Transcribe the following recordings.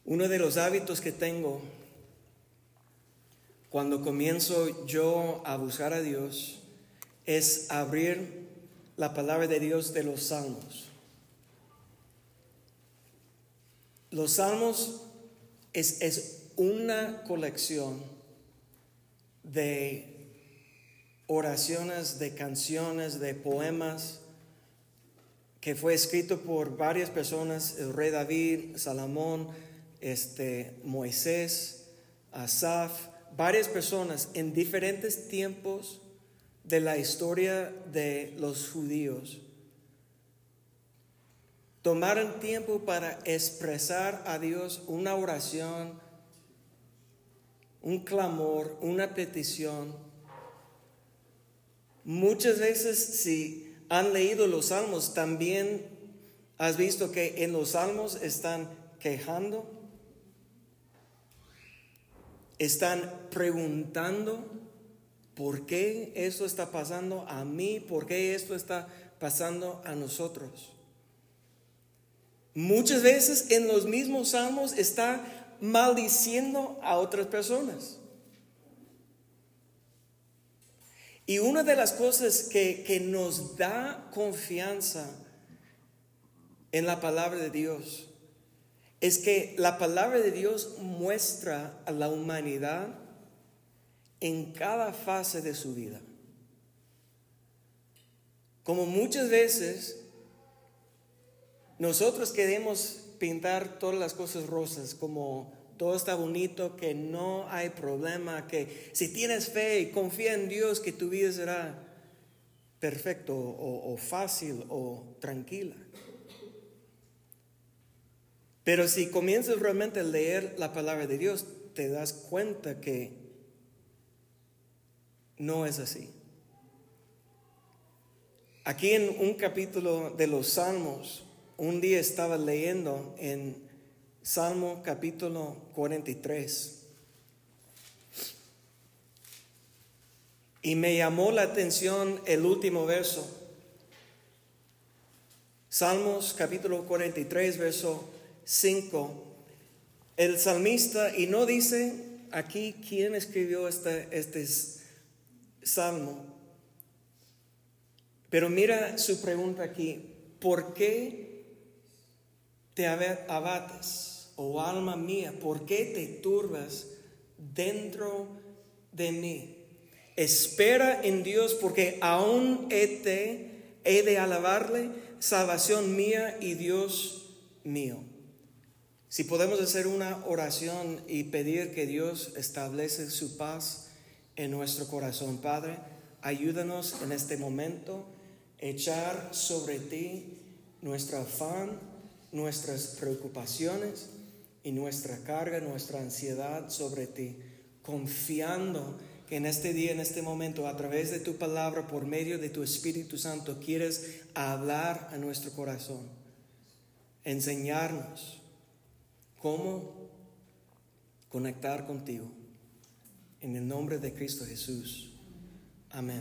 Uno de los hábitos que tengo cuando comienzo yo a buscar a Dios es abrir la palabra de Dios de los Salmos. Los Salmos es una colección de oraciones, de canciones, de poemas que fue escrito por varias personas: el rey David, Salomón, Moisés, Asaf, varias personas en diferentes tiempos de la historia de los judíos. Tomaron tiempo para expresar a Dios una oración, un clamor, una petición. Muchas veces, si han leído los Salmos, también has visto que en los Salmos están quejando, están preguntando: ¿por qué esto está pasando a mí? ¿Por qué esto está pasando a nosotros? Muchas veces en los mismos Salmos está maldiciendo a otras personas. Y una de las cosas que nos da confianza en la palabra de Dios es que la palabra de Dios muestra a la humanidad en cada fase de su vida. Como muchas veces nosotros queremos pintar todas las cosas rosas, como todo está bonito, que no hay problema, que si tienes fe y confía en Dios, que tu vida será perfecto o fácil o tranquila. Pero si comienzas realmente a leer la palabra de Dios, te das cuenta que no es así. Aquí en un capítulo de los Salmos, un día estaba leyendo en Salmo capítulo 43 y me llamó la atención el último verso. Salmos capítulo 43, verso 5. El salmista, y no dice aquí quién escribió este salmo, pero mira su pregunta aquí: ¿por qué te abates, oh alma mía? ¿Por qué te turbas dentro de mí? Espera en Dios, porque aún he de alabarle, salvación mía y Dios mío. Si podemos hacer una oración y pedir que Dios establece su paz en nuestro corazón. Padre, ayúdanos en este momento a echar sobre ti nuestro afán, nuestras preocupaciones y nuestra carga, nuestra ansiedad sobre ti, confiando que en este día, en este momento, a través de tu palabra, por medio de tu Espíritu Santo, quieres hablar a nuestro corazón, enseñarnos cómo conectar contigo. En el nombre de Cristo Jesús. Amén.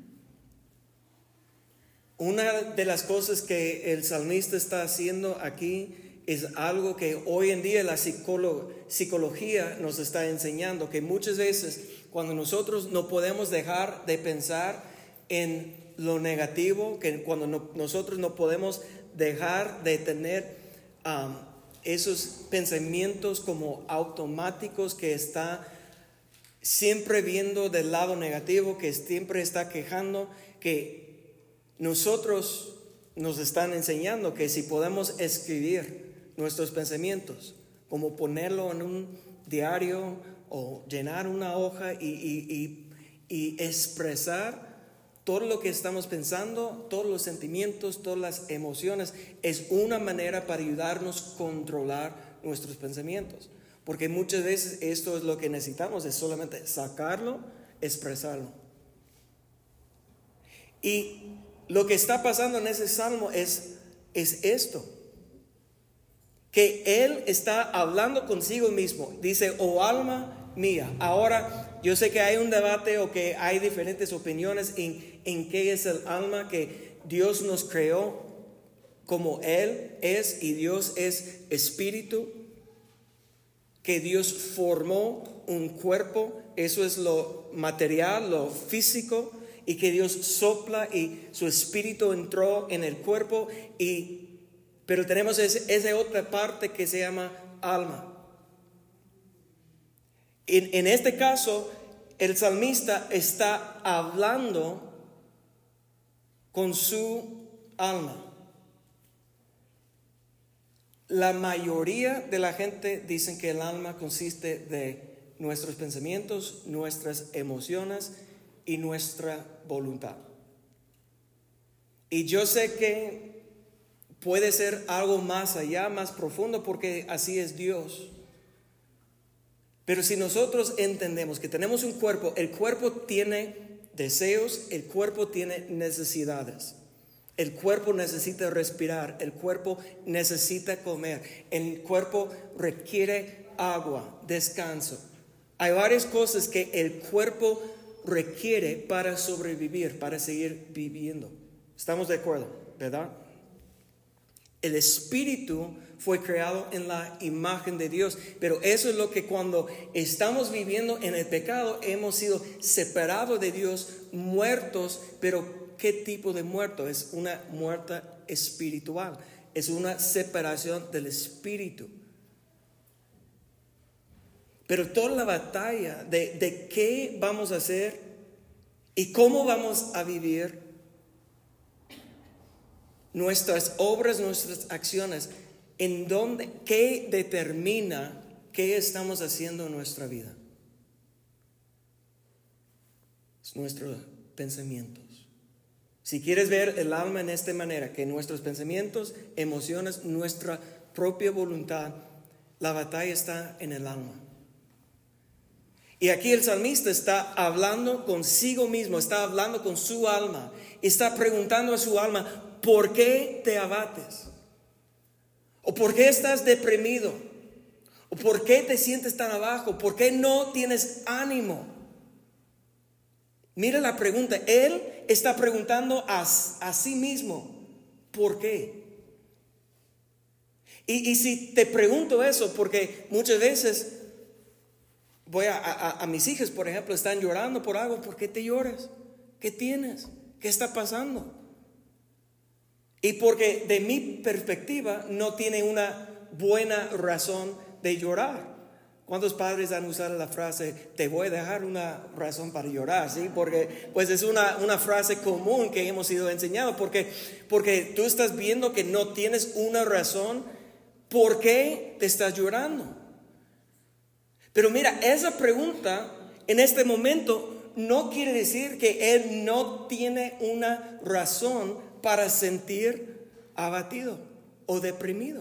Una de las cosas que el salmista está haciendo aquí es algo que hoy en día la psicología nos está enseñando, que muchas veces cuando nosotros no podemos dejar de pensar en lo negativo, que cuando nosotros no podemos dejar de tener esos pensamientos como automáticos, que está siempre viendo del lado negativo, que siempre está quejando, que nosotros nos están enseñando que si podemos escribir nuestros pensamientos, como ponerlo en un diario o llenar una hoja y expresar todo lo que estamos pensando, todos los sentimientos, todas las emociones, es una manera para ayudarnos a controlar nuestros pensamientos. Porque muchas veces esto es lo que necesitamos, es solamente sacarlo, expresarlo. Y lo que está pasando en ese salmo es esto, que él está hablando consigo mismo. Dice: oh alma mía. Ahora, yo sé que hay un debate o que hay diferentes opiniones en qué es el alma, que Dios nos creó como Él es y Dios es espíritu. que Dios formó un cuerpo, eso es lo material, lo físico, y que Dios sopla y su espíritu entró en el cuerpo, pero tenemos esa otra parte que se llama alma. En este caso, el salmista está hablando con su alma. La mayoría de la gente dicen que el alma consiste de nuestros pensamientos, nuestras emociones y nuestra voluntad. Y yo sé que puede ser algo más allá, más profundo, porque así es Dios. Pero si nosotros entendemos que tenemos un cuerpo, el cuerpo tiene deseos, el cuerpo tiene necesidades. El cuerpo necesita respirar, el cuerpo necesita comer, el cuerpo requiere agua, descanso. Hay varias cosas que el cuerpo requiere para sobrevivir, para seguir viviendo. ¿Estamos de acuerdo, verdad? El espíritu fue creado en la imagen de Dios, pero eso es lo que cuando estamos viviendo en el pecado hemos sido separados de Dios, muertos. Pero ¿qué tipo de muerto? Es una muerte espiritual, es una separación del espíritu. Pero toda la batalla de qué vamos a hacer y cómo vamos a vivir, nuestras obras, nuestras acciones, ¿qué determina qué estamos haciendo en nuestra vida? Es nuestros pensamientos. Si quieres ver el alma en esta manera, que nuestros pensamientos, emociones, nuestra propia voluntad, la batalla está en el alma. Y aquí el salmista está hablando consigo mismo, está hablando con su alma, está preguntando a su alma, ¿por qué te abates? ¿O por qué estás deprimido? ¿O por qué te sientes tan abajo? ¿Por qué no tienes ánimo? Mira la pregunta, él está preguntando a sí mismo, ¿por qué? Y si te pregunto eso, porque muchas veces voy a mis hijas, por ejemplo, están llorando por algo. ¿Por qué te lloras? ¿Qué tienes? ¿Qué está pasando? Y porque de mi perspectiva no tiene una buena razón de llorar. ¿Cuántos padres han usado la frase, te voy a dejar una razón para llorar? ¿Sí? Porque pues es una frase común que hemos sido enseñados. Porque tú estás viendo que no tienes una razón por qué te estás llorando. Pero mira, esa pregunta en este momento no quiere decir que él no tiene una razón para sentir abatido o deprimido.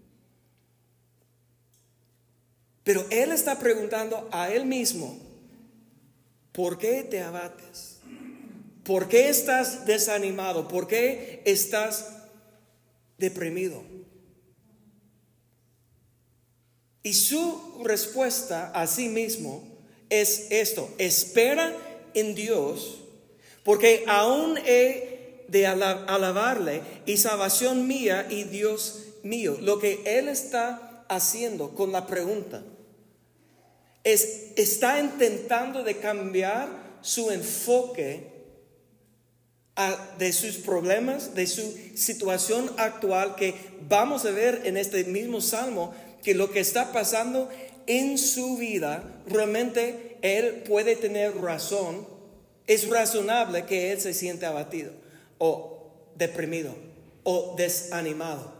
Pero él está preguntando a él mismo, ¿por qué te abates? ¿Por qué estás desanimado? ¿Por qué estás deprimido? Y su respuesta a sí mismo es esto: espera en Dios, porque aún he de alabarle, y salvación mía y Dios mío. Lo que él está haciendo con la pregunta está intentando de cambiar su enfoque de sus problemas, de su situación actual, que vamos a ver en este mismo salmo, que lo que está pasando en su vida, realmente él puede tener razón. Es razonable que él se siente abatido o deprimido o desanimado.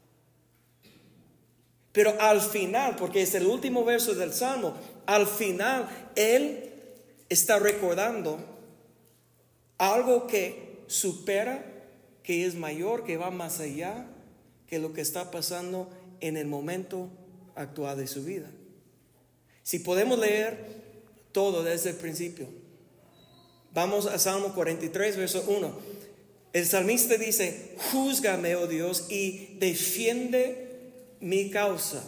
Pero al final, porque es el último verso del salmo, al final él está recordando algo que supera, que es mayor, que va más allá que lo que está pasando en el momento actual de su vida. Si podemos leer todo desde el principio, vamos a Salmo 43, verso 1. El salmista dice, júzgame, oh Dios, y defiende mi causa.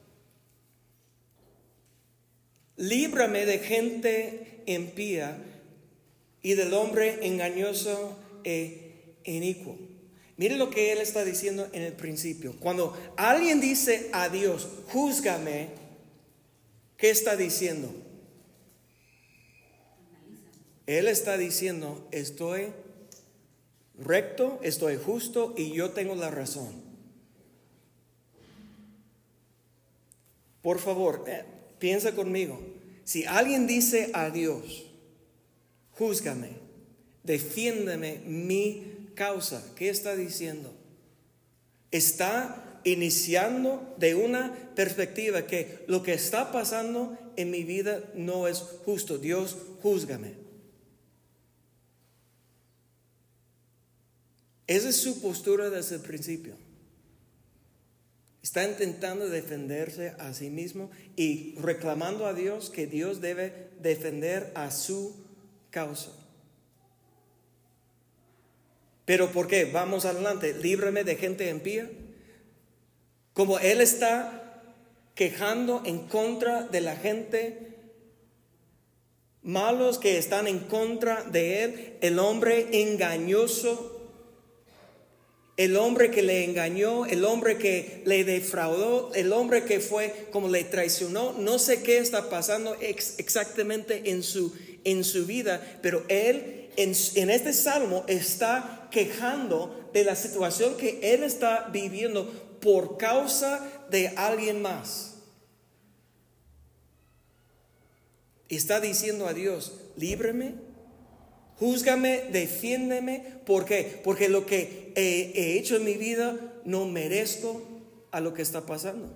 Líbrame de gente impía y del hombre engañoso e inicuo. Mire lo que él está diciendo en el principio. Cuando alguien dice a Dios, júzgame, ¿Qué está diciendo? Él está diciendo, estoy recto, estoy justo y yo tengo la razón. Por favor, piensa conmigo. Si alguien dice a Dios, júzgame, defiéndeme mi causa, ¿qué está diciendo? Está iniciando de una perspectiva que lo que está pasando en mi vida no es justo. Dios, júzgame. Esa es su postura desde el principio. Está intentando defenderse a sí mismo y reclamando a Dios que Dios debe defender a su causa. Pero ¿por qué? Vamos adelante. Líbrame de gente impía. Como él está quejando en contra de la gente malos que están en contra de él, el hombre engañoso, el hombre que le engañó, el hombre que le defraudó, el hombre que fue como le traicionó. No sé qué está pasando exactamente en su vida, pero él en este salmo está quejando de la situación que él está viviendo por causa de alguien más. Y está diciendo a Dios, líbrame, júzgame, defiéndeme. ¿Por qué? Porque lo que he hecho en mi vida no merezco a lo que está pasando.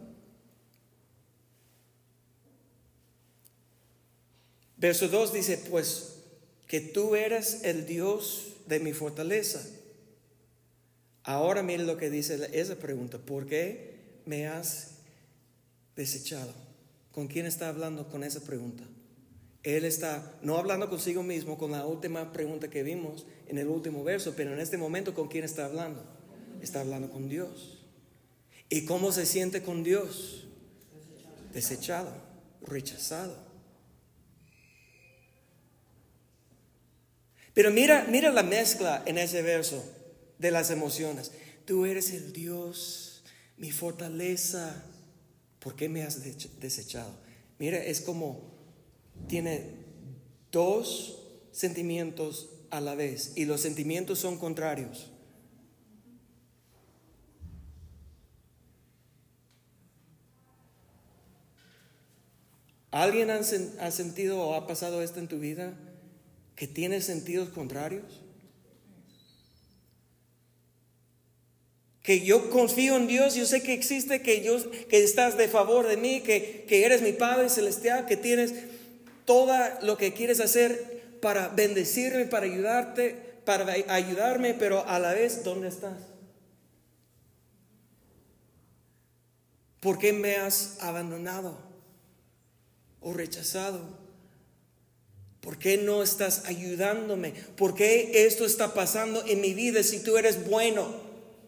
Verso 2 dice, pues que tú eres el Dios de mi fortaleza. Ahora mire lo que dice esa pregunta, ¿por qué me has desechado? ¿Con quién está hablando con esa pregunta? Él está no hablando consigo mismo con la última pregunta que vimos en el último verso, pero en este momento ¿con quién está hablando? Está hablando con Dios. ¿Y cómo se siente con Dios? Desechado, rechazado. Pero mira la mezcla en ese verso de las emociones. Tú eres el Dios, mi fortaleza. ¿Por qué me has desechado? Mira, es como tiene dos sentimientos a la vez y los sentimientos son contrarios. ¿Alguien ha sentido o ha pasado esto en tu vida que tiene sentidos contrarios? Que yo confío en Dios, yo sé que existe, que estás de favor de mí, que eres mi Padre Celestial, que tienes todo lo que quieres hacer para bendecirme, para ayudarme, pero a la vez, ¿dónde estás? ¿Por qué me has abandonado o rechazado? ¿Por qué no estás ayudándome? ¿Por qué esto está pasando en mi vida si tú eres bueno?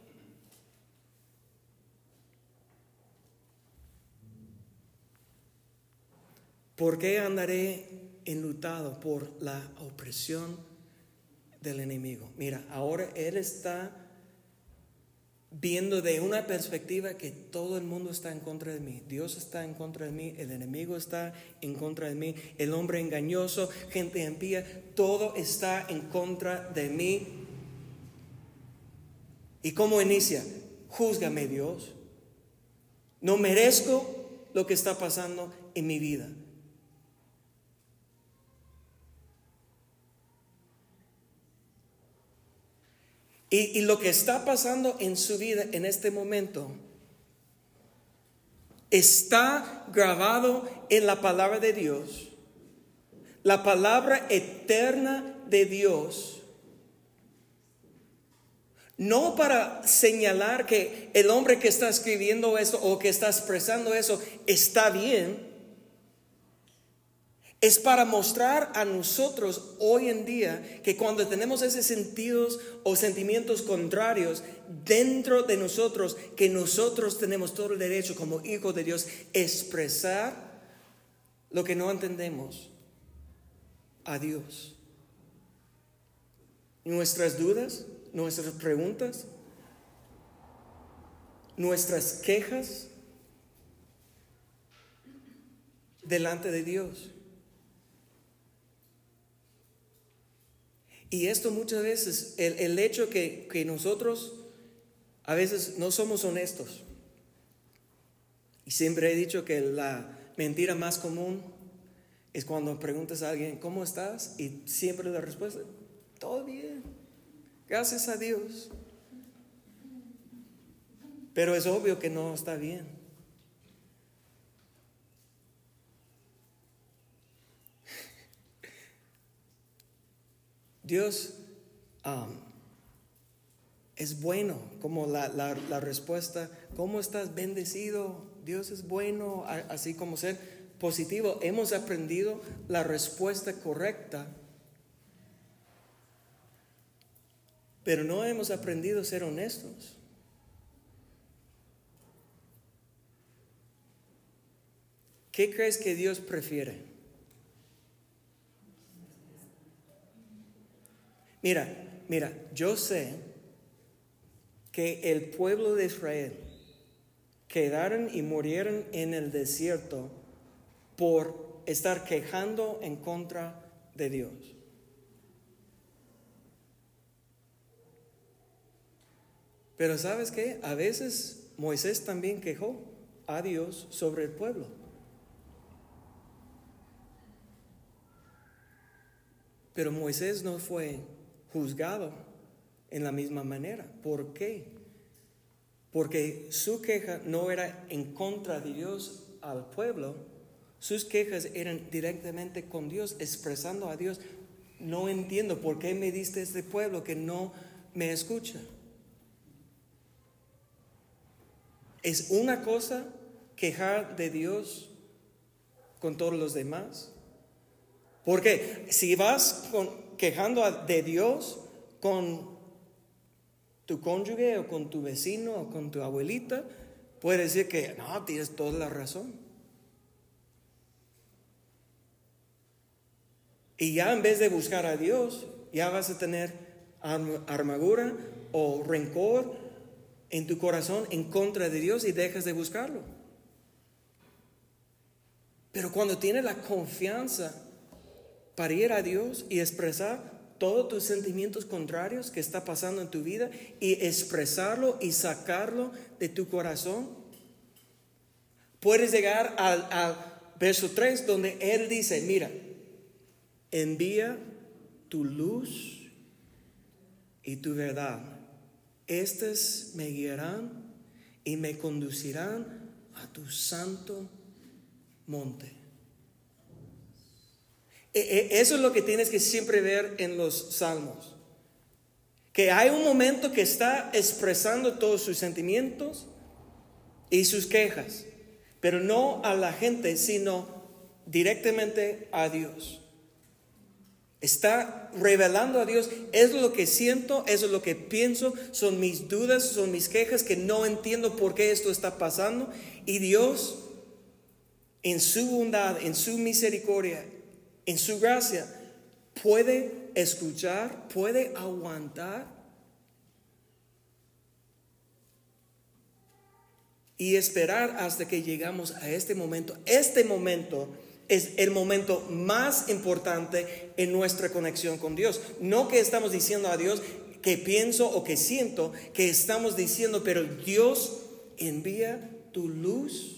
¿Por qué andaré enlutado por la opresión del enemigo? Mira, ahora él está viendo de una perspectiva que todo el mundo está en contra de mí. Dios está en contra de mí, el enemigo está en contra de mí, el hombre engañoso, gente impía, todo está en contra de mí. ¿Y cómo inicia? Júzgame, Dios. No merezco lo que está pasando en mi vida. Y lo que está pasando en su vida en este momento está grabado en la palabra de Dios, la palabra eterna de Dios. No para señalar que el hombre que está escribiendo eso o que está expresando eso está bien. Es para mostrar a nosotros hoy en día que cuando tenemos esos sentidos o sentimientos contrarios dentro de nosotros, que nosotros tenemos todo el derecho como hijos de Dios expresar lo que no entendemos a Dios. Nuestras dudas, nuestras preguntas, nuestras quejas. delante de Dios. Y esto muchas veces, el hecho que nosotros a veces no somos honestos. Y siempre he dicho que la mentira más común es cuando preguntas a alguien, ¿cómo estás? Y siempre la respuesta, todo bien, gracias a Dios. Pero es obvio que no está bien. Dios es bueno, como la respuesta, ¿cómo estás? Bendecido. Dios es bueno, así como ser positivo. Hemos aprendido la respuesta correcta, pero no hemos aprendido a ser honestos. ¿Qué crees que Dios prefiere? Mira, yo sé que el pueblo de Israel quedaron y murieron en el desierto por estar quejando en contra de Dios. Pero ¿sabes qué? A veces Moisés también quejó a Dios sobre el pueblo. Pero Moisés no fue juzgado en la misma manera. ¿Por qué? Porque su queja no era en contra de Dios al pueblo. Sus quejas eran directamente con Dios, expresando a Dios, no entiendo por qué me diste este pueblo que no me escucha. ¿Es una cosa quejar de Dios con todos los demás? Porque si vas quejando de Dios con tu cónyuge o con tu vecino o con tu abuelita, puedes decir que no, tienes toda la razón. Y ya en vez de buscar a Dios, ya vas a tener amargura o rencor en tu corazón en contra de Dios y dejas de buscarlo. Pero cuando tienes la confianza para ir a Dios y expresar todos tus sentimientos contrarios que está pasando en tu vida y expresarlo y sacarlo de tu corazón, puedes llegar al verso 3 donde Él dice, mira, envía tu luz y tu verdad. Estas me guiarán y me conducirán a tu santo monte. Eso es lo que tienes que siempre ver en los salmos. Que hay un momento que está expresando todos sus sentimientos y sus quejas, pero no a la gente, sino directamente a Dios. Está revelando a Dios, es lo que siento, eso es lo que pienso, son mis dudas, son mis quejas, que no entiendo por qué esto está pasando. Y Dios, en su bondad, en su misericordia, en su gracia, puede escuchar, puede aguantar y esperar hasta que llegamos a este momento. Este momento es el momento más importante en nuestra conexión con Dios. No que estamos diciendo a Dios que pienso o que siento, que estamos diciendo, pero Dios envía tu luz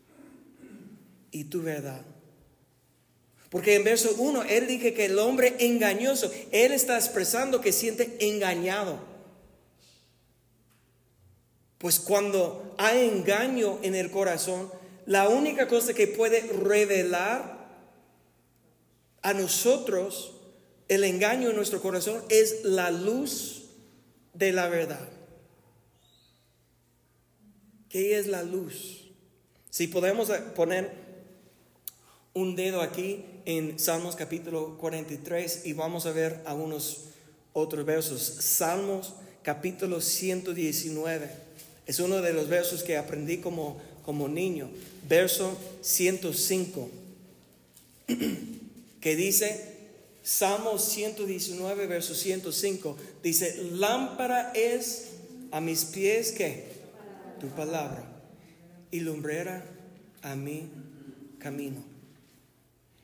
y tu verdad. Porque en verso 1, Él dice que el hombre engañoso, Él está expresando que siente engañado. Pues cuando hay engaño en el corazón, la única cosa que puede revelar a nosotros el engaño en nuestro corazón es la luz de la verdad. ¿Qué es la luz? Si podemos poner un dedo aquí en Salmos capítulo 43 y vamos a ver algunos otros versos. Salmos capítulo 119 es uno de los versos que aprendí como niño. Verso 105 que dice, Salmos 119 verso 105 dice, lámpara es a mis pies ¿qué? Tu palabra y lumbrera a mi camino.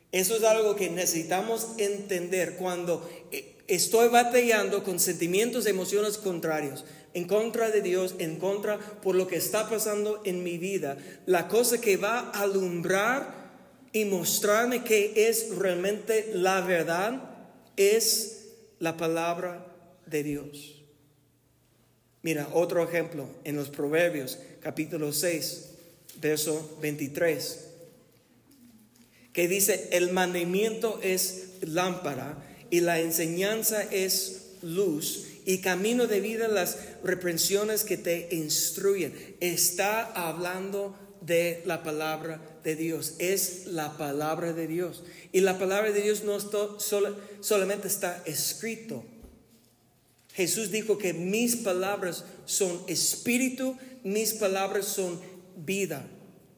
Eso es algo que necesitamos entender cuando estoy batallando con sentimientos, emociones contrarios, en contra de Dios, en contra por lo que está pasando en mi vida. La cosa que va a alumbrar y mostrarme que es realmente la verdad es la palabra de Dios. Mira, otro ejemplo en los Proverbios, capítulo 6, verso 23. Que dice, el mandamiento es lámpara y la enseñanza es luz y camino de vida las reprensiones que te instruyen. Está hablando de la palabra de Dios, es la palabra de Dios. Y la palabra de Dios no solamente está escrito. Jesús dijo que mis palabras son espíritu, mis palabras son vida.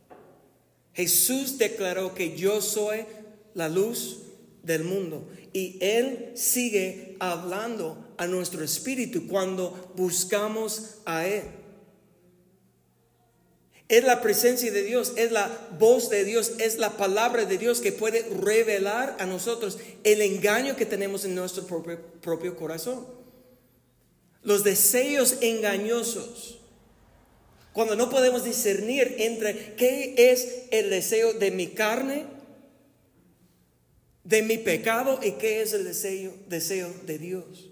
Jesús declaró que yo soy la luz del mundo y Él sigue hablando a nuestro espíritu cuando buscamos a Él. Es la presencia de Dios, es la voz de Dios, es la palabra de Dios que puede revelar a nosotros el engaño que tenemos en nuestro propio corazón. Los deseos engañosos. Cuando no podemos discernir entre qué es el deseo de mi carne, de mi pecado y qué es el deseo de Dios.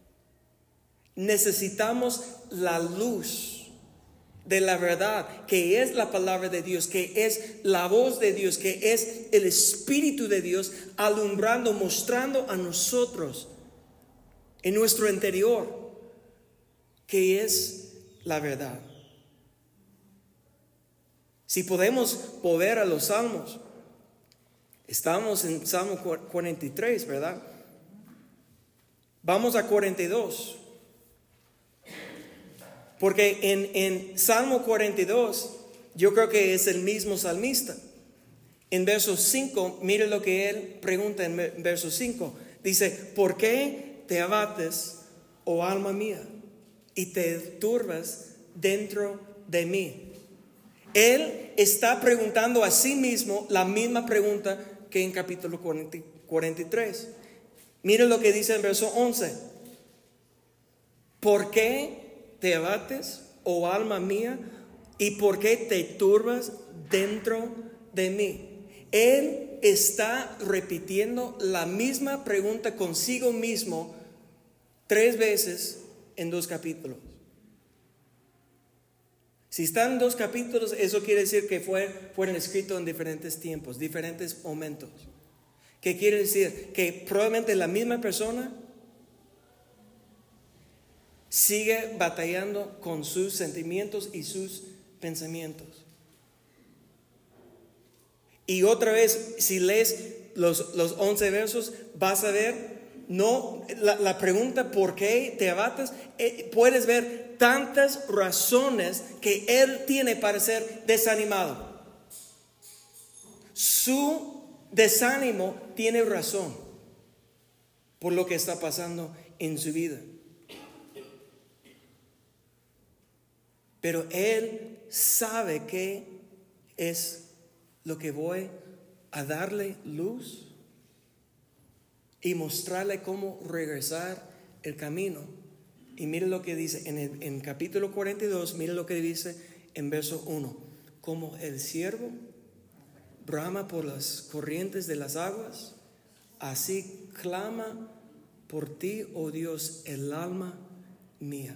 Necesitamos la luz de la verdad, que es la palabra de Dios, que es la voz de Dios, que es el Espíritu de Dios, alumbrando, mostrando a nosotros en nuestro interior que es la verdad. Si podemos volver a los salmos, estamos en Salmo 43, ¿verdad? Vamos a 42. Porque en Salmo 42, yo creo que es el mismo salmista. En verso 5, mire lo que él pregunta en verso 5. Dice, ¿por qué te abates, oh alma mía, y te turbas dentro de mí? Él está preguntando a sí mismo la misma pregunta que en capítulo 43. Mire lo que dice en verso 11. ¿Por qué te abates, oh alma mía, y por qué te turbas dentro de mí? Él está repitiendo la misma pregunta consigo mismo 3 veces en 2 capítulos. Si están en 2 capítulos, eso quiere decir que fueron escritos en diferentes tiempos, diferentes momentos. ¿Qué quiere decir? Que probablemente la misma persona sigue batallando con sus sentimientos y sus pensamientos. Y otra vez, si lees los 11 versos, vas a ver, no, la pregunta ¿por qué te abates? Puedes ver tantas razones que él tiene para ser desanimado. Su desánimo tiene razón por lo que está pasando en su vida. Pero él sabe que es lo que voy a darle luz y mostrarle cómo regresar el camino. Y mire lo que dice en capítulo 42, mire lo que dice en verso 1. Como el ciervo brama por las corrientes de las aguas, así clama por ti, oh Dios, el alma mía.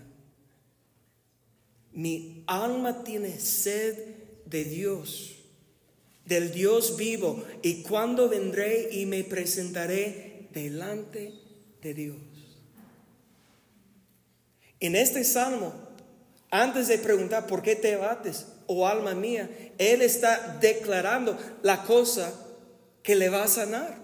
Mi alma tiene sed de Dios, del Dios vivo. ¿Y cuándo vendré y me presentaré delante de Dios? En este salmo, antes de preguntar por qué te abates, oh alma mía, él está declarando la cosa que le va a sanar,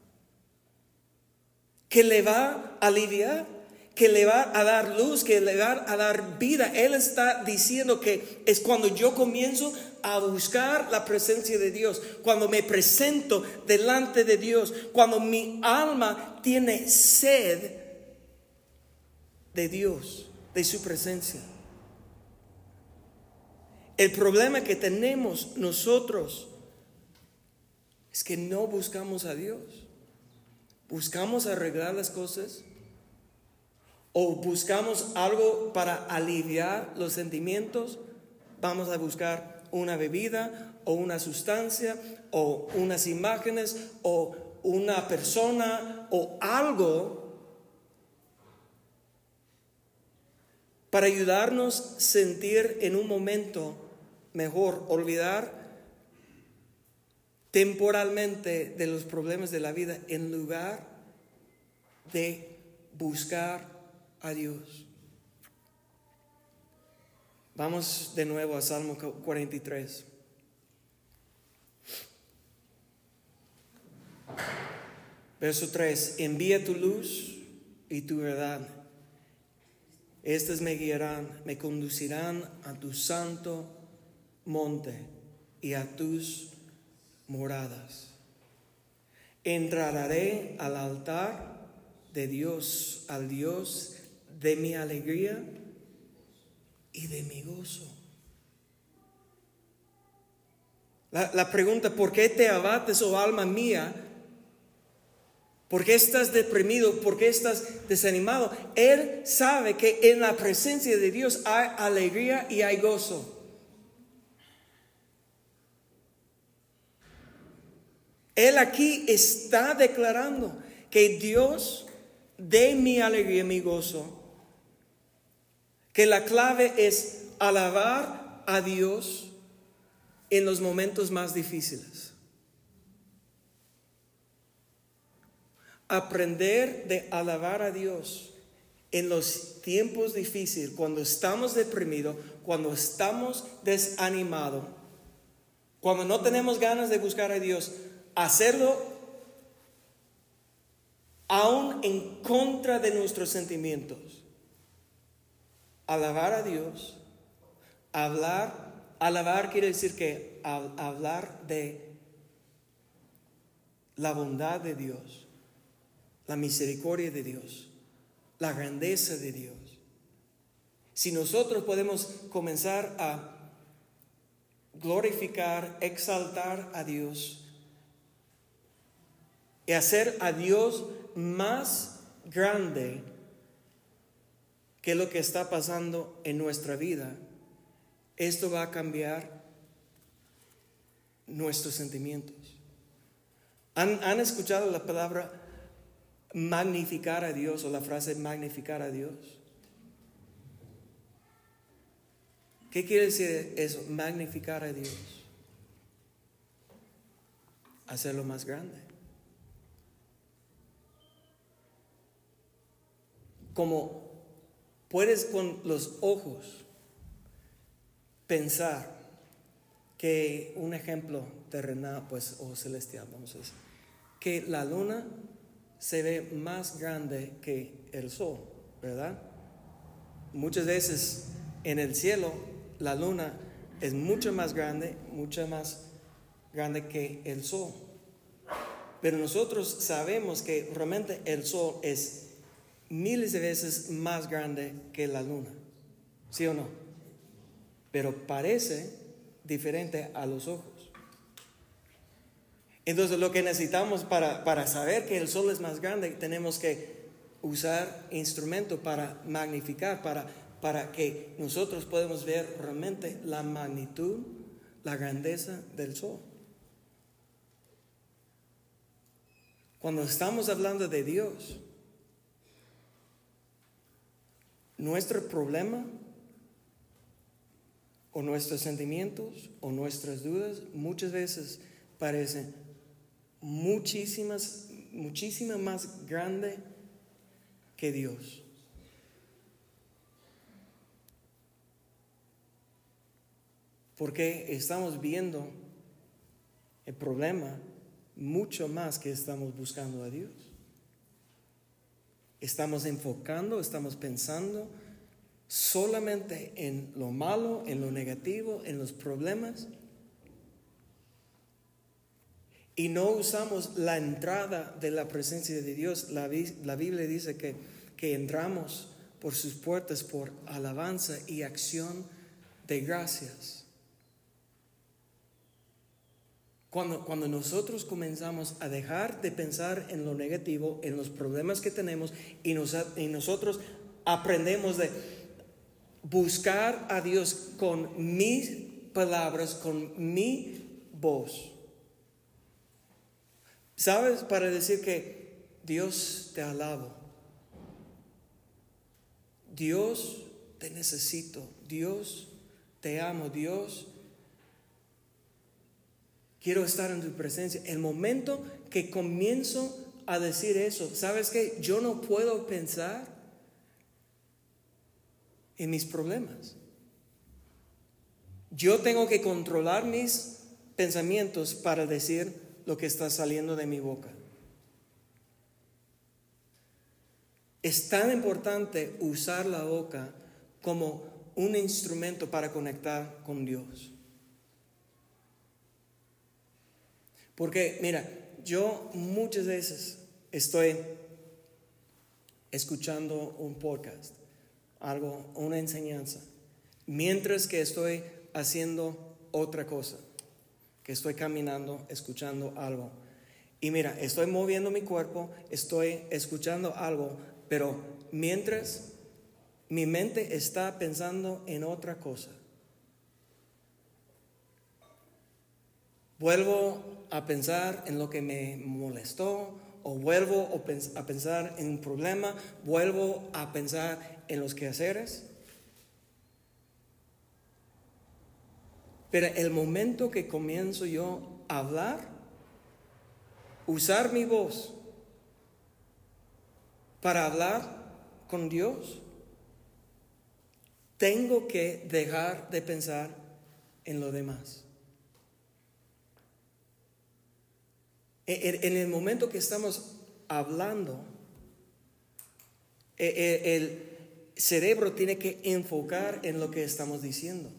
que le va a aliviar, que le va a dar luz, que le va a dar vida. Él está diciendo que es cuando yo comienzo a buscar la presencia de Dios, cuando me presento delante de Dios, cuando mi alma tiene sed de Dios, de su presencia. El problema que tenemos nosotros es que no buscamos a Dios. Buscamos arreglar las cosas o buscamos algo para aliviar los sentimientos. Vamos a buscar una bebida o una sustancia o unas imágenes o una persona o algo para ayudarnos a sentir en un momento mejor, olvidar temporalmente de los problemas de la vida en lugar de buscar a Dios. Vamos de nuevo a Salmo 43. Verso 3. Envía tu luz y tu verdad. Estas me guiarán, me conducirán a tu santo monte y a tus moradas. Entraré al altar de Dios, al Dios de mi alegría y de mi gozo. La pregunta, ¿por qué te abates, oh alma mía? ¿Por qué estás deprimido? ¿Por qué estás desanimado? Él sabe que en la presencia de Dios hay alegría y hay gozo. Él aquí está declarando que Dios de mi alegría y mi gozo, que la clave es alabar a Dios en los momentos más difíciles. Aprender de alabar a Dios en los tiempos difíciles, cuando estamos deprimidos, cuando estamos desanimados, cuando no tenemos ganas de buscar a Dios, hacerlo aún en contra de nuestros sentimientos. Alabar a Dios, alabar quiere decir que hablar de la bondad de Dios, la misericordia de Dios, la grandeza de Dios. Si nosotros podemos comenzar a glorificar, exaltar a Dios y hacer a Dios más grande que lo que está pasando en nuestra vida, esto va a cambiar nuestros sentimientos. ¿Han escuchado la palabra magnificar a Dios o la frase magnificar a Dios? ¿Qué quiere decir eso? Magnificar a Dios. Hacerlo más grande. Como puedes con los ojos pensar que un ejemplo terrenal, pues, o celestial, vamos a decir, que la luna se ve más grande que el sol, ¿verdad? Muchas veces en el cielo la luna es mucho más grande que el sol. Pero nosotros sabemos que realmente el sol es miles de veces más grande que la luna, ¿sí o no? Pero parece diferente a los ojos. Entonces lo que necesitamos para saber que el sol es más grande, tenemos que usar instrumentos para magnificar, para que nosotros podamos ver realmente la magnitud, la grandeza del sol. Cuando estamos hablando de Dios, nuestro problema o nuestros sentimientos o nuestras dudas muchas veces parecen muchísima más grande que Dios. Porque estamos viendo el problema mucho más que estamos buscando a Dios. Estamos enfocando, estamos pensando solamente en lo malo, en lo negativo, en los problemas. Y no usamos la entrada de la presencia de Dios. La Biblia dice que entramos por sus puertas por alabanza y acción de gracias. Cuando nosotros comenzamos a dejar de pensar en lo negativo, en los problemas que tenemos, y nosotros aprendemos de buscar a Dios con mis palabras, con mi voz. ¿Sabes? Para decir que Dios te alabo. Dios te necesito. Dios te amo. Dios, quiero estar en tu presencia. El momento que comienzo a decir eso, ¿sabes qué? Yo no puedo pensar en mis problemas. Yo tengo que controlar mis pensamientos para decir lo que está saliendo de mi boca. Es tan importante usar la boca como un instrumento para conectar con Dios. Porque, mira, yo muchas veces estoy escuchando un podcast, una enseñanza, mientras que estoy haciendo otra cosa, que estoy caminando, escuchando algo. Y mira, estoy moviendo mi cuerpo, estoy escuchando algo, pero mientras mi mente está pensando en otra cosa. Vuelvo a pensar en lo que me molestó, o vuelvo a pensar en un problema, vuelvo a pensar en los quehaceres. Pero el momento que comienzo yo a hablar, usar mi voz para hablar con Dios, tengo que dejar de pensar en lo demás. En el momento que estamos hablando, el cerebro tiene que enfocar en lo que estamos diciendo.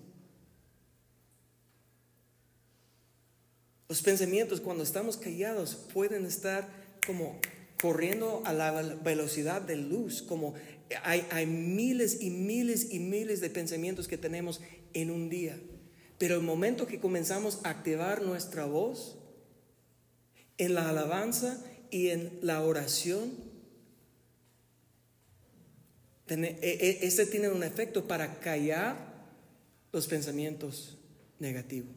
Los pensamientos, cuando estamos callados, pueden estar como corriendo a la velocidad de luz, como hay miles y miles y miles de pensamientos que tenemos en un día. Pero el momento que comenzamos a activar nuestra voz en la alabanza y en la oración, este tiene un efecto para callar los pensamientos negativos.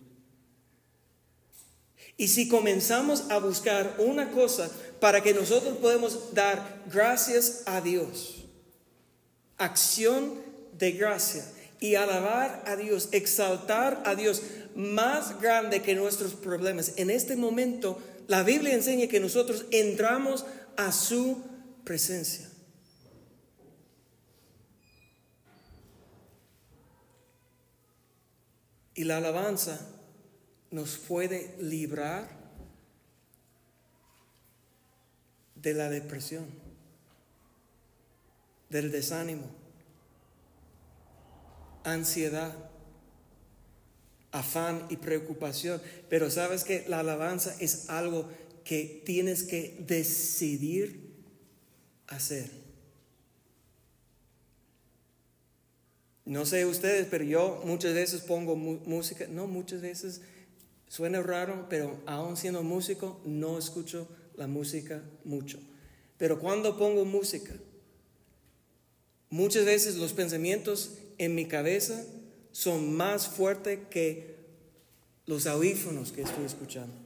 Y si comenzamos a buscar una cosa para que nosotros podamos dar gracias a Dios, acción de gracia, y alabar a Dios, exaltar a Dios más grande que nuestros problemas, en este momento la Biblia enseña que nosotros entramos a su presencia. Y la alabanza nos puede librar de la depresión, del desánimo, ansiedad, afán y preocupación. Pero sabes que la alabanza es algo que tienes que decidir hacer. No sé ustedes, pero yo muchas veces pongo música. No, muchas veces suena raro, pero aún siendo músico no escucho la música mucho. Pero cuando pongo música, muchas veces los pensamientos en mi cabeza son más fuertes que los audífonos que estoy escuchando.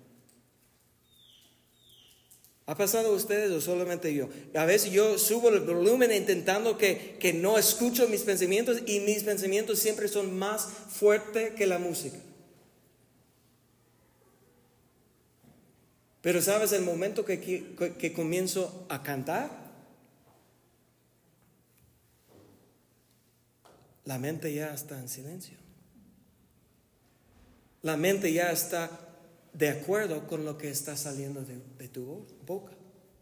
¿Ha pasado a ustedes o solamente yo? A veces yo subo el volumen intentando que no escucho mis pensamientos, y mis pensamientos siempre son más fuertes que la música. Pero sabes, el momento que comienzo a cantar, la mente ya está en silencio. La mente ya está de acuerdo con lo que está saliendo de tu boca.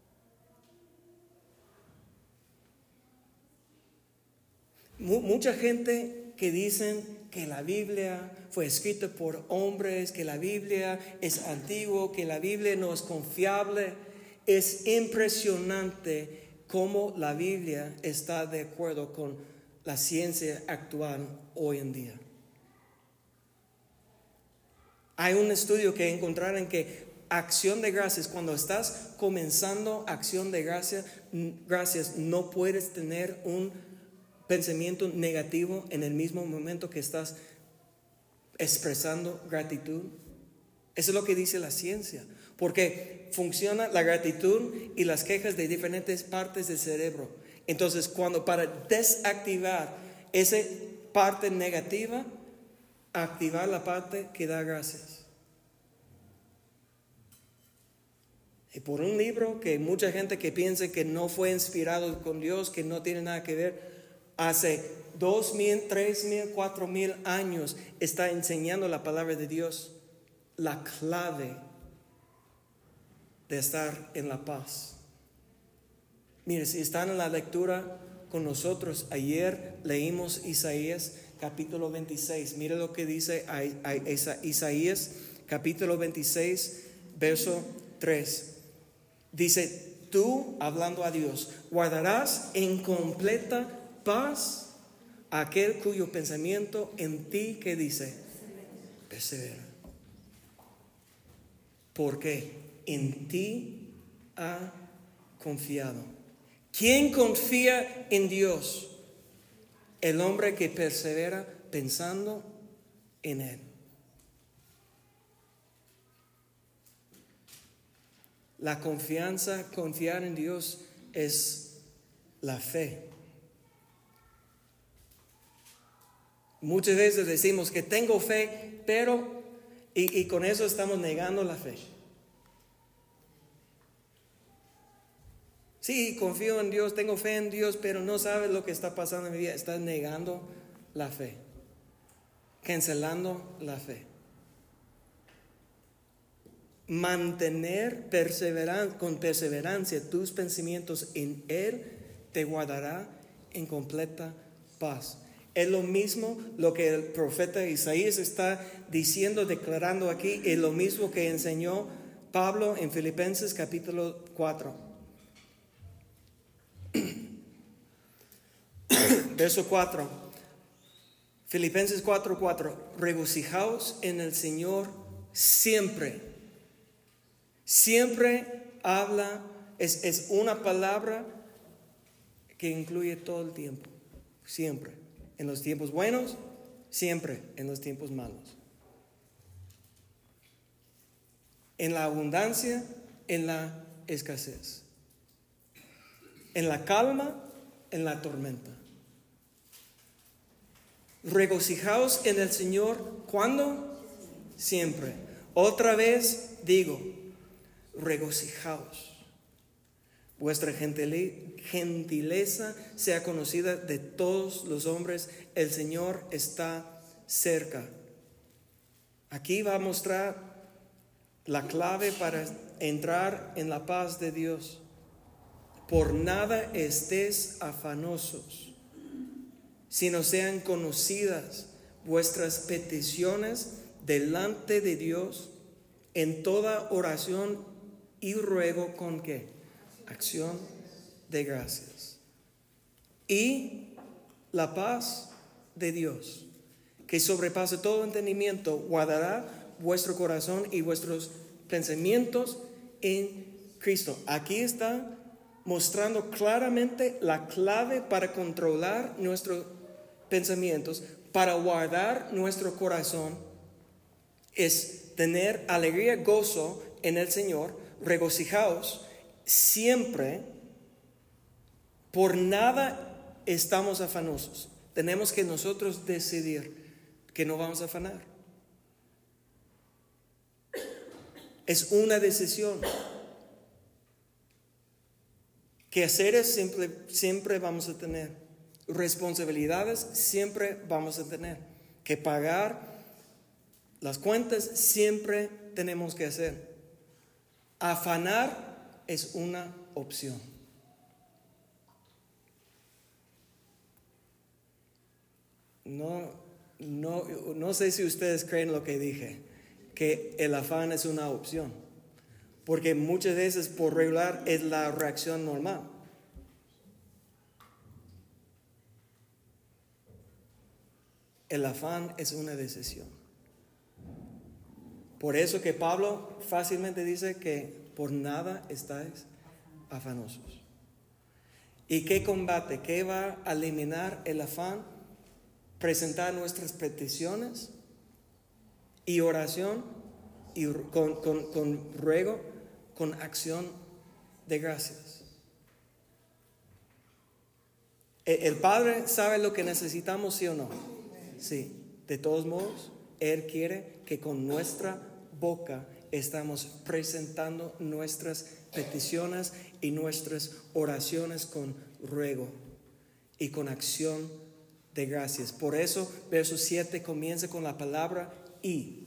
Mucha gente que dicen que la Biblia fue escrita por hombres, que la Biblia es antigua, que la Biblia no es confiable. Es impresionante cómo la Biblia está de acuerdo con la ciencia actual hoy en día. Hay un estudio que encontraron que acción de gracias, cuando estás comenzando acción de gracias, no puedes tener un pensamiento negativo en el mismo momento que estás expresando gratitud. Eso es lo que dice la ciencia, porque funciona la gratitud y las quejas de diferentes partes del cerebro. Entonces, para desactivar esa parte negativa, activar la parte que da gracias. Y por un libro que mucha gente que piensa que no fue inspirado con Dios, que no tiene nada que ver, hace 2,000, 3,000, 4,000 años está enseñando la palabra de Dios, la clave de estar en la paz. Mire, si están en la lectura con nosotros, ayer leímos Isaías capítulo 26. Mire lo que dice Isaías capítulo 26, verso 3. Dice, tú, hablando a Dios, guardarás en completa paz a aquel cuyo pensamiento en ti, ¿qué dice? Persevera. Porque en ti ha confiado. ¿Quién confía en Dios? El hombre que persevera pensando en Él. La confianza, confiar en Dios es la fe. Muchas veces decimos que tengo fe, pero y con eso estamos negando la fe. Sí, confío en Dios, tengo fe en Dios, pero no sabes lo que está pasando en mi vida. Estás negando la fe, cancelando la fe. Mantener con perseverancia tus pensamientos en Él te guardará en completa paz. Es lo mismo lo que el profeta Isaías está diciendo, declarando aquí, es lo mismo que enseñó Pablo en Filipenses capítulo 4. Verso 4. Filipenses 4:4. Regocijaos en el Señor siempre. Siempre habla, es una palabra que incluye todo el tiempo. Siempre. En los tiempos buenos, siempre en los tiempos malos. En la abundancia, en la escasez. En la calma, en la tormenta. Regocijaos en el Señor, ¿cuándo? Siempre. Otra vez digo, regocijaos. Vuestra gentileza sea conocida de todos los hombres. El Señor está cerca. Aquí va a mostrar la clave para entrar en la paz de Dios. Por nada estéis afanosos, sino sean conocidas vuestras peticiones delante de Dios en toda oración y ruego con ¿qué? Acción de gracias. Y la paz de Dios, que sobrepasa todo entendimiento, guardará vuestro corazón y vuestros pensamientos en Cristo. Aquí está mostrando claramente la clave para controlar nuestros pensamientos, para guardar nuestro corazón, es tener alegría, gozo en el Señor, regocijaos siempre, por nada estamos afanosos. Tenemos que nosotros decidir que no vamos a afanar. Es una decisión. Que haceres siempre vamos a tener. Responsabilidades siempre vamos a tener. Que pagar las cuentas siempre tenemos que hacer. Afanar es una opción. No sé si ustedes creen lo que dije, que el afán es una opción, porque muchas veces por regular es la reacción normal. El afán es una decisión. Por eso que Pablo fácilmente dice que por nada estáis afanosos. ¿Y qué combate? ¿Qué va a eliminar el afán? Presentar nuestras peticiones y oración y con ruego, con acción de gracias. ¿El Padre sabe lo que necesitamos, sí o no? Sí. De todos modos, Él quiere que con nuestra boca estamos presentando nuestras peticiones y nuestras oraciones con ruego y con acción de gracias. Por eso, verso 7 comienza con la palabra y.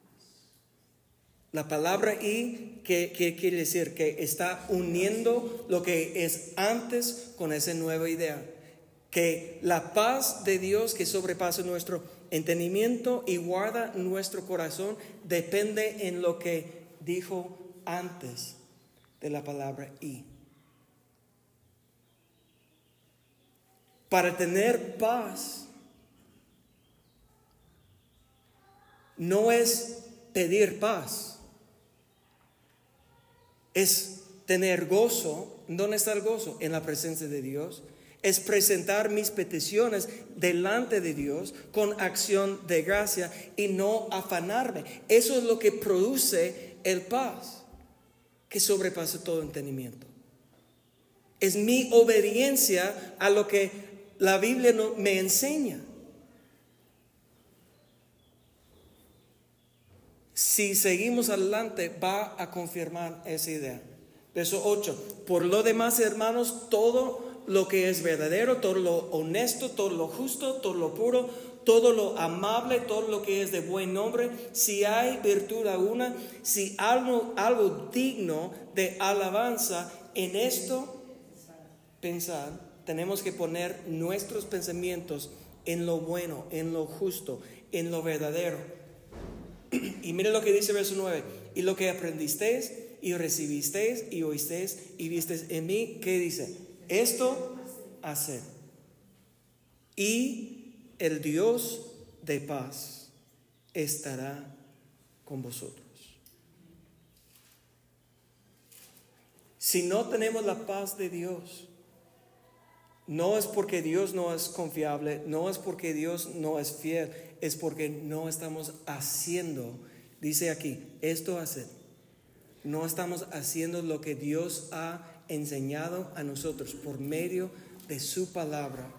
La palabra y, ¿qué quiere decir? Que está uniendo lo que es antes con esa nueva idea. Que la paz de Dios que sobrepasa nuestro entendimiento y guarda nuestro corazón depende en lo que dijo antes de la palabra y. Para tener paz no es pedir paz. Es tener gozo. ¿Dónde está el gozo? En la presencia de Dios. Es presentar mis peticiones delante de Dios con acción de gracia y no afanarme. Eso es lo que produce el paz que sobrepasa todo entendimiento. Es mi obediencia a lo que la Biblia me enseña. Si seguimos adelante, va a confirmar esa idea. Verso 8. Por lo demás, hermanos, todo lo que es verdadero, todo lo honesto, todo lo justo, todo lo puro, todo lo amable, todo lo que es de buen nombre, si hay virtud alguna, si algo digno de alabanza, en esto pensar, tenemos que poner nuestros pensamientos en lo bueno, en lo justo, en lo verdadero. Y mire lo que dice el verso 9. Y lo que aprendisteis y recibisteis y oísteis y visteis en mí, ¿qué dice? Esto haced. Y el Dios de paz estará con vosotros. Si no tenemos la paz de Dios, no es porque Dios no es confiable, no es porque Dios no es fiel, es porque no estamos haciendo, dice aquí, esto haced. No estamos haciendo lo que Dios ha enseñado a nosotros por medio de su palabra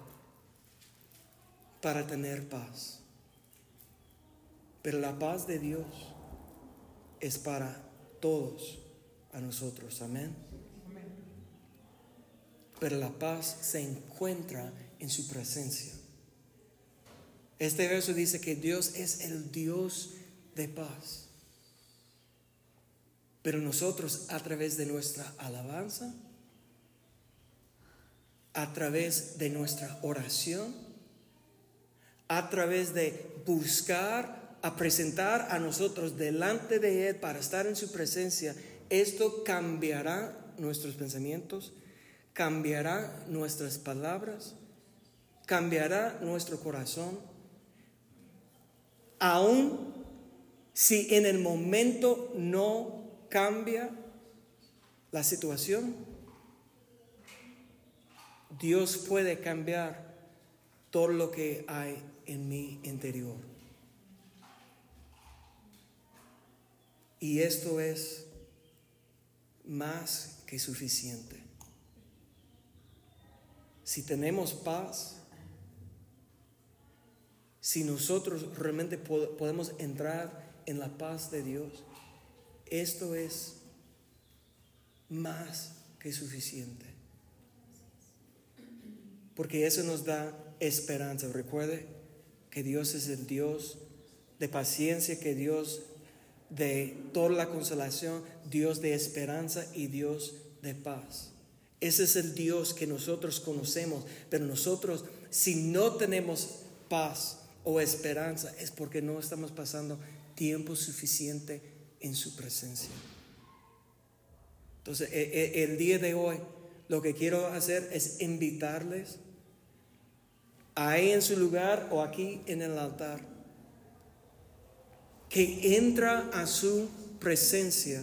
para tener paz. Pero la paz de Dios es para todos a nosotros, amén. Pero la paz se encuentra en su presencia. Este verso dice que Dios es el Dios de paz. Pero nosotros, a través de nuestra alabanza, a través de nuestra oración, a través de buscar, a presentar a nosotros delante de Él para estar en su presencia, esto cambiará nuestros pensamientos, cambiará nuestras palabras, cambiará nuestro corazón. Aun si en el momento no cambia la situación, Dios puede cambiar todo lo que hay en mi interior. Y esto es más que suficiente. Si tenemos paz, si nosotros realmente podemos entrar en la paz de Dios, esto es más que suficiente. Porque eso nos da esperanza. Recuerde que Dios es el Dios de paciencia, que Dios de toda la consolación, Dios de esperanza y Dios de paz. Ese es el Dios que nosotros conocemos. Pero nosotros, si no tenemos paz o esperanza, es porque no estamos pasando tiempo suficiente en su presencia. Entonces, el día de hoy, lo que quiero hacer es invitarles ahí en su lugar o aquí en el altar que entra a su presencia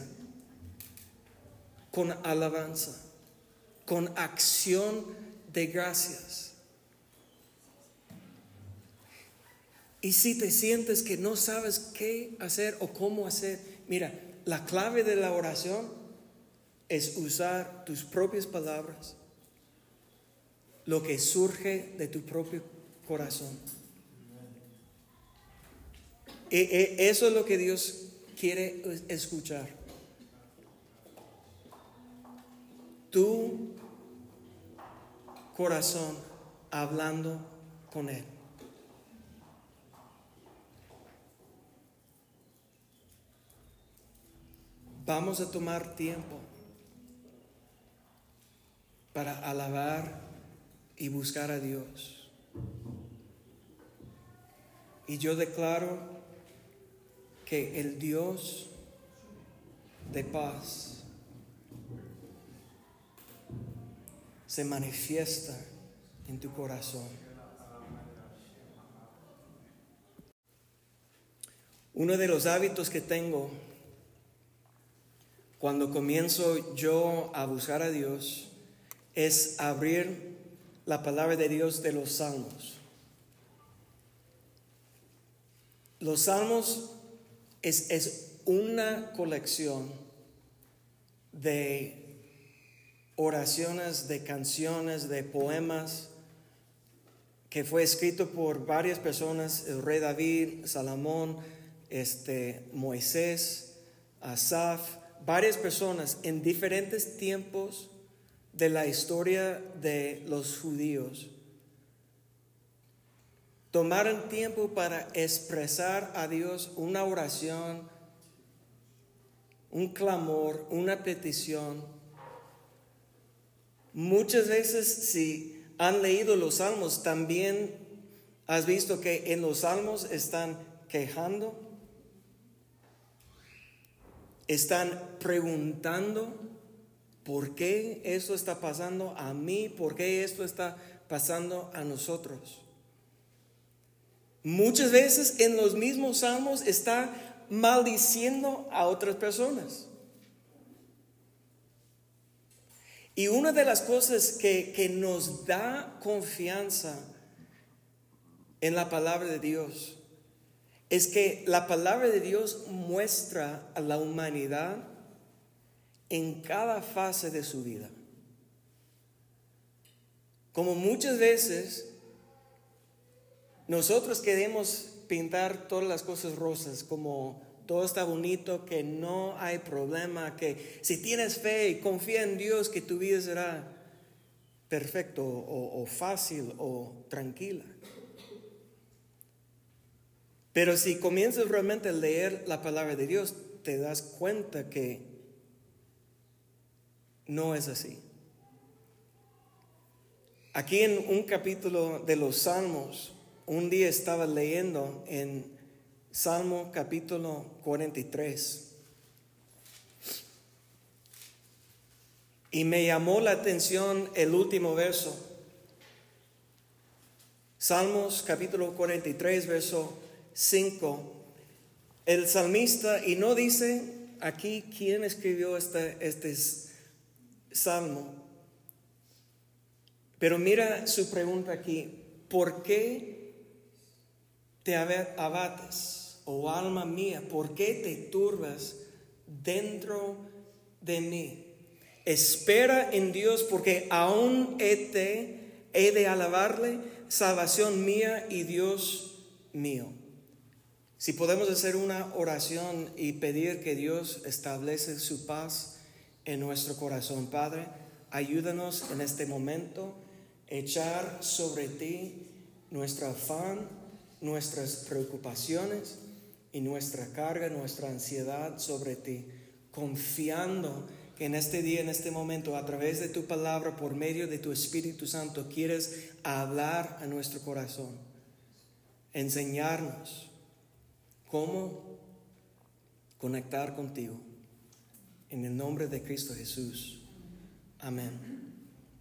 con alabanza, con acción de gracias. Y si te sientes que no sabes qué hacer o cómo hacer, mira, la clave de la oración es usar tus propias palabras, lo que surge de tu propio corazón. Eso es lo que Dios quiere escuchar. Tu corazón hablando con Él. Vamos a tomar tiempo para alabar y buscar a Dios. Y yo declaro que el Dios de paz se manifiesta en tu corazón. Uno de los hábitos que tengo cuando comienzo yo a buscar a Dios es abrir la palabra de Dios de los Salmos. Los Salmos es una colección de oraciones, de canciones, de poemas que fue escrito por varias personas: el rey David, Salomón, Moisés, Asaf, varias personas en diferentes tiempos de la historia de los judíos. Tomaron tiempo para expresar a Dios una oración, un clamor, una petición. Muchas veces, si han leído los salmos, también has visto que en los salmos están quejando, están preguntando: ¿por qué esto está pasando a mí? ¿Por qué esto está pasando a nosotros? Muchas veces en los mismos salmos está maldiciendo a otras personas. Y una de las cosas que nos da confianza en la palabra de Dios es que la palabra de Dios muestra a la humanidad en cada fase de su vida. Como muchas veces nosotros queremos pintar todas las cosas rosas, como todo está bonito, que no hay problema, que si tienes fe y confía en Dios, que tu vida será perfecto o fácil o tranquila. Pero si comienzas realmente a leer la palabra de Dios, te das cuenta que no es así. Aquí en un capítulo de los Salmos, un día estaba leyendo en Salmo capítulo 43 y me llamó la atención el último verso. Salmos capítulo 43, verso 5. El salmista, y no dice aquí quién escribió este salmo, pero mira su pregunta aquí: ¿por qué te abates, oh alma mía? ¿Por qué te turbas dentro de mí? Espera en Dios, porque aún he de alabarle, salvación mía y Dios mío. Si podemos hacer una oración y pedir que Dios establece su paz en nuestro corazón. Padre, ayúdanos en este momento a echar sobre ti nuestro afán, nuestras preocupaciones y nuestra carga, nuestra ansiedad sobre ti, confiando que en este día, en este momento, a través de tu palabra, por medio de tu Espíritu Santo, quieres hablar a nuestro corazón, enseñarnos cómo conectar contigo. En el nombre de Cristo Jesús. Amén.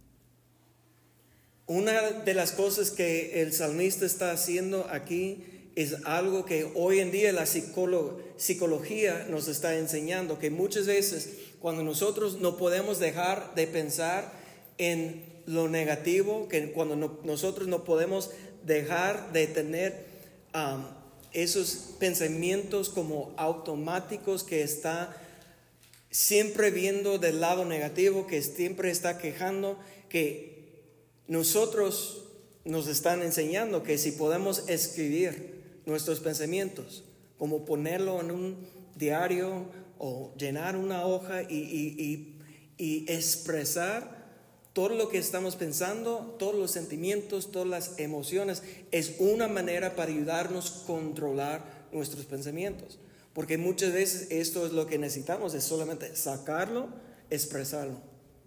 Una de las cosas que el salmista está haciendo aquí es algo que hoy en día la psicología nos está enseñando, que muchas veces cuando nosotros no podemos dejar de pensar en lo negativo, que cuando nosotros no podemos dejar de tener esos pensamientos como automáticos, que está siempre viendo del lado negativo, que siempre está quejando, que nosotros nos están enseñando que si podemos escribir nuestros pensamientos, como ponerlo en un diario o llenar una hoja y expresar todo lo que estamos pensando, todos los sentimientos, todas las emociones, es una manera para ayudarnos a controlar nuestros pensamientos. Porque muchas veces esto es lo que necesitamos, es solamente sacarlo, expresarlo.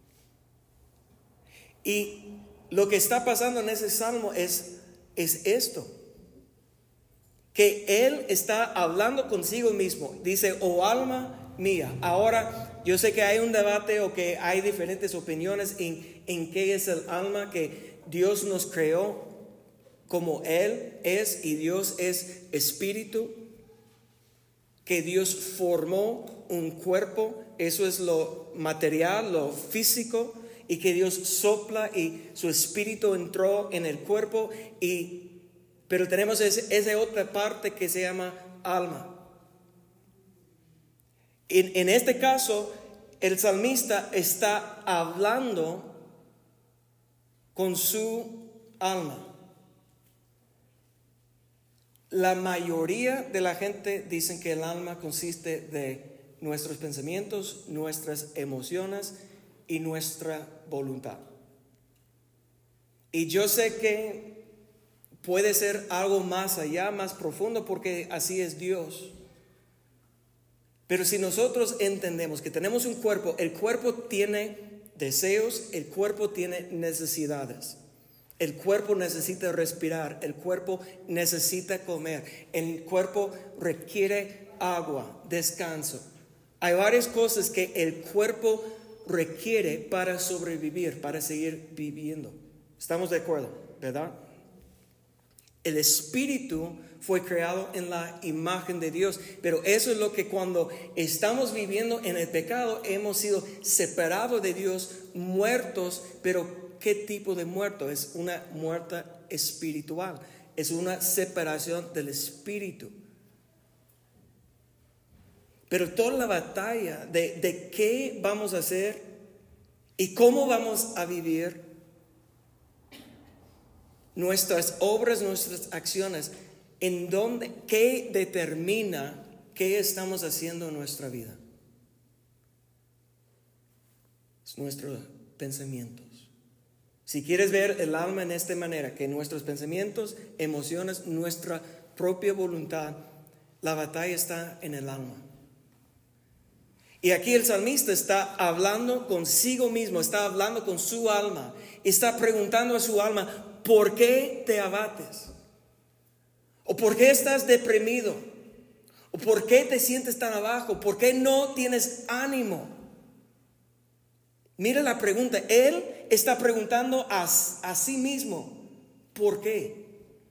Y lo que está pasando en ese salmo es esto, que él está hablando consigo mismo. Dice, oh alma mía. Ahora, yo sé que hay un debate o que hay diferentes opiniones en qué es el alma, que Dios nos creó como Él es, y Dios es espíritu, que Dios formó un cuerpo, eso es lo material, lo físico, y que Dios sopla y su espíritu entró en el cuerpo, pero tenemos esa otra parte que se llama alma. En este caso, el salmista está hablando con su alma. La mayoría de la gente dicen que el alma consiste de nuestros pensamientos, nuestras emociones y nuestra voluntad. Y yo sé que puede ser algo más allá, más profundo, porque así es Dios. Pero si nosotros entendemos que tenemos un cuerpo, el cuerpo tiene deseos, el cuerpo tiene necesidades. El cuerpo necesita respirar, el cuerpo necesita comer, el cuerpo requiere agua, descanso. Hay varias cosas que el cuerpo requiere para sobrevivir, para seguir viviendo. ¿Estamos de acuerdo, verdad? El espíritu fue creado en la imagen de Dios, pero eso es lo que cuando estamos viviendo en el pecado hemos sido separados de Dios, muertos. Pero ¿qué tipo de muerto? Es una muerte espiritual, es una separación del espíritu. Pero toda la batalla de qué vamos a hacer y cómo vamos a vivir, nuestras obras, nuestras acciones, ¿qué determina qué estamos haciendo en nuestra vida? Es nuestros pensamientos. Si quieres ver el alma en esta manera, que nuestros pensamientos, emociones, nuestra propia voluntad, la batalla está en el alma. Y aquí el salmista está hablando consigo mismo, está hablando con su alma, está preguntando a su alma, ¿por qué te abates? ¿O por qué estás deprimido? ¿O por qué te sientes tan abajo? ¿Por qué no tienes ánimo? Mira la pregunta, él está preguntando a sí mismo, ¿por qué?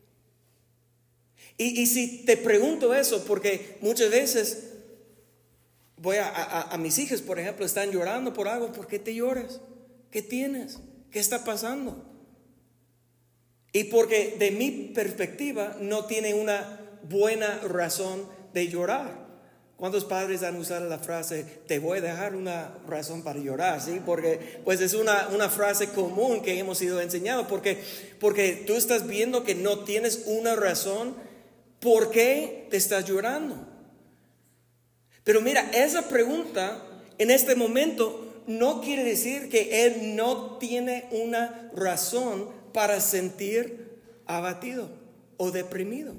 Y si te pregunto eso, porque muchas veces voy a mis hijas, por ejemplo, están llorando por algo. ¿Por qué te lloras? ¿Qué tienes? ¿Qué está pasando? Y porque de mi perspectiva no tiene una buena razón de llorar. ¿Cuántos padres han usado la frase, te voy a dejar una razón para llorar? ¿Sí? Porque pues es una frase común que hemos sido enseñados. Porque tú estás viendo que no tienes una razón por qué te estás llorando. Pero mira, esa pregunta en este momento no quiere decir que él no tiene una razón para sentir abatido o deprimido.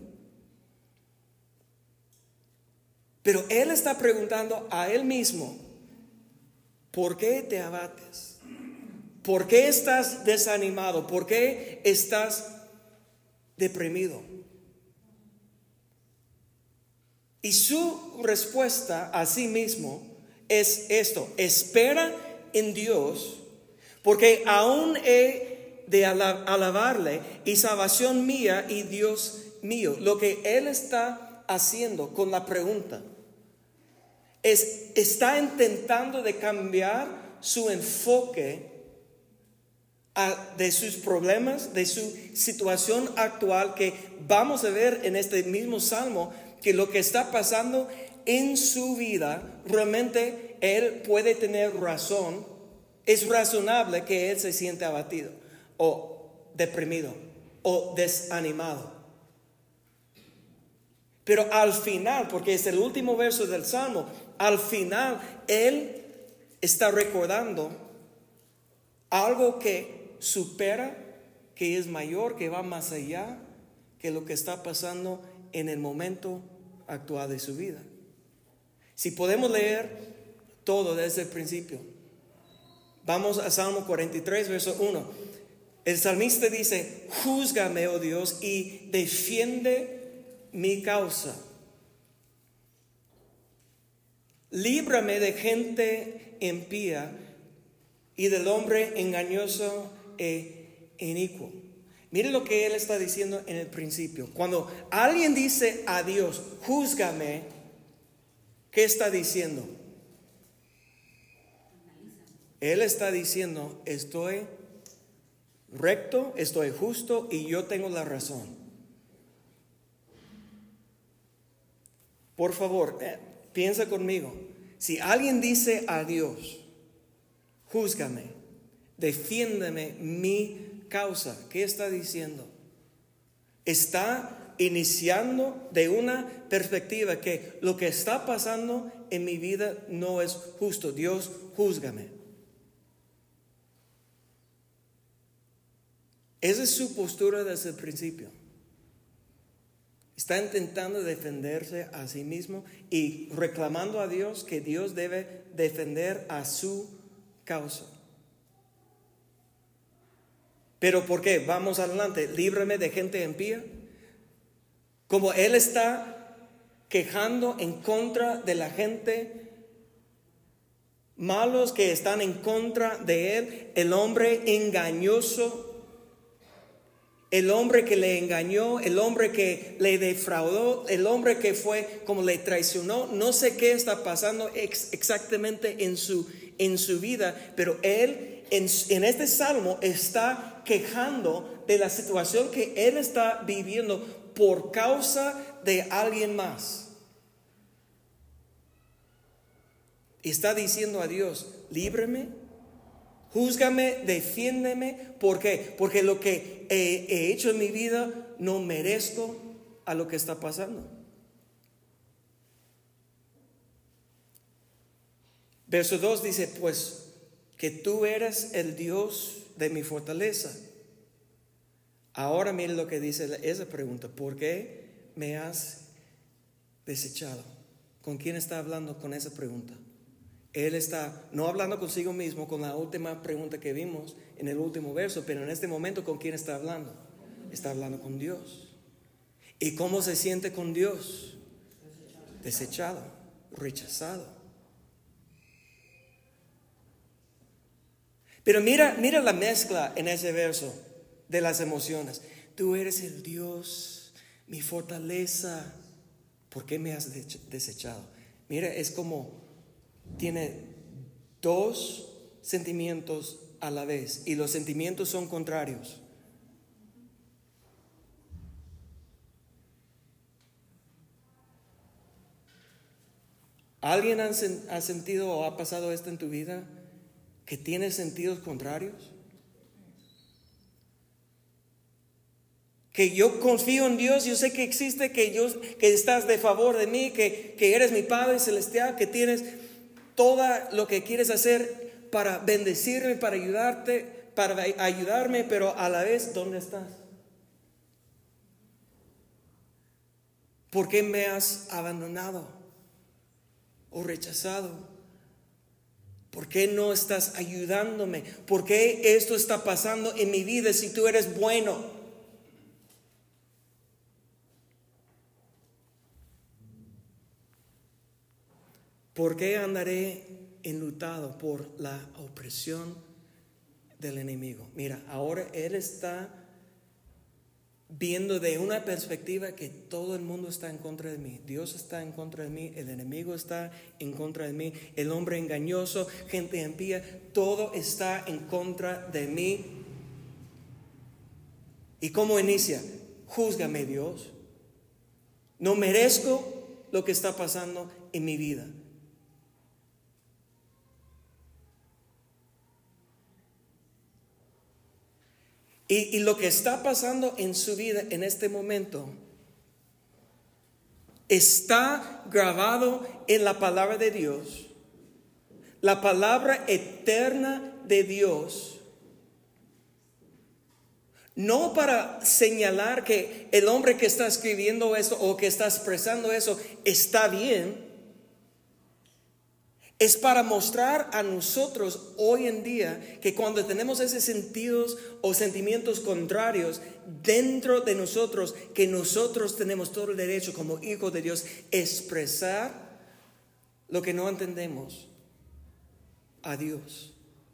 Pero él está preguntando a él mismo, ¿por qué te abates? ¿Por qué estás desanimado? ¿Por qué estás deprimido? Y su respuesta a sí mismo es esto: espera en Dios, porque aún he de alabarle, y salvación mía y Dios mío. Lo que Él está haciendo con la pregunta está intentando de cambiar su enfoque de sus problemas, de su situación actual, que vamos a ver en este mismo salmo, que lo que está pasando en su vida, realmente él puede tener razón. Es razonable que él se siente abatido o deprimido o desanimado. Pero al final, porque es el último verso del salmo, al final él está recordando algo que supera, que es mayor, que va más allá que lo que está pasando en el momento actual de su vida. Si podemos leer todo desde el principio, vamos a Salmo 43, verso 1. El salmista dice: júzgame, oh Dios, y defiende mi causa. Líbrame de gente impía y del hombre engañoso e inicuo. Mire lo que él está diciendo en el principio. Cuando alguien dice a Dios, júzgame, ¿qué está diciendo? Él está diciendo: estoy recto, estoy justo y yo tengo la razón. Por favor, piensa conmigo. Si alguien dice a Dios, júzgame, defiéndeme mi causa, ¿qué está diciendo? Está iniciando de una perspectiva que lo que está pasando en mi vida no es justo. Dios, júzgame. Esa es su postura desde el principio. Está intentando defenderse a sí mismo y reclamando a Dios que Dios debe defender a su causa. ¿Pero por qué? Vamos adelante. Líbrame de gente impía. Como él está quejando en contra de la gente malos que están en contra de él, el hombre engañoso, el hombre que le engañó, el hombre que le defraudó, el hombre que fue como le traicionó. No sé qué está pasando exactamente en su vida, pero él en este salmo está quejando de la situación que él está viviendo por causa de alguien más. Está diciendo a Dios: líbrame, júzgame, defiéndeme. ¿Por qué? Porque lo que he hecho en mi vida no merezco a lo que está pasando. Verso 2 dice: pues que tú eres el Dios de mi fortaleza. Ahora mire lo que dice esa pregunta: ¿por qué me has desechado? ¿Con quién está hablando con esa pregunta? Él está no hablando consigo mismo con la última pregunta que vimos en el último verso, pero en este momento, ¿con quién está hablando? Está hablando con Dios. ¿Y cómo se siente con Dios? Desechado, rechazado. Pero mira la mezcla en ese verso de las emociones. Tú eres el Dios, mi fortaleza. ¿Por qué me has desechado? Mira, es como tiene dos sentimientos a la vez y los sentimientos son contrarios. ¿Alguien ha sentido o ha pasado esto en tu vida, que tiene sentidos contrarios? Que yo confío en Dios, yo sé que existe, que estás de favor de mí, que eres mi Padre Celestial, que tienes todo lo que quieres hacer para bendecirme, para ayudarme, pero a la vez, ¿dónde estás? ¿Por qué me has abandonado o rechazado? ¿Por qué no estás ayudándome? ¿Por qué esto está pasando en mi vida si tú eres bueno? ¿Por qué andaré enlutado por la opresión del enemigo? Mira, ahora él está viendo de una perspectiva que todo el mundo está en contra de mí. Dios está en contra de mí, el enemigo está en contra de mí, el hombre engañoso, gente impía, todo está en contra de mí. ¿Y cómo inicia? Júzgame, Dios. No merezco lo que está pasando en mi vida. Y lo que está pasando en su vida en este momento está grabado en la palabra de Dios, la palabra eterna de Dios. No para señalar que el hombre que está escribiendo esto o que está expresando eso está bien. Es para mostrar a nosotros hoy en día que cuando tenemos esos sentidos o sentimientos contrarios dentro de nosotros, que nosotros tenemos todo el derecho como hijos de Dios expresar lo que no entendemos a Dios.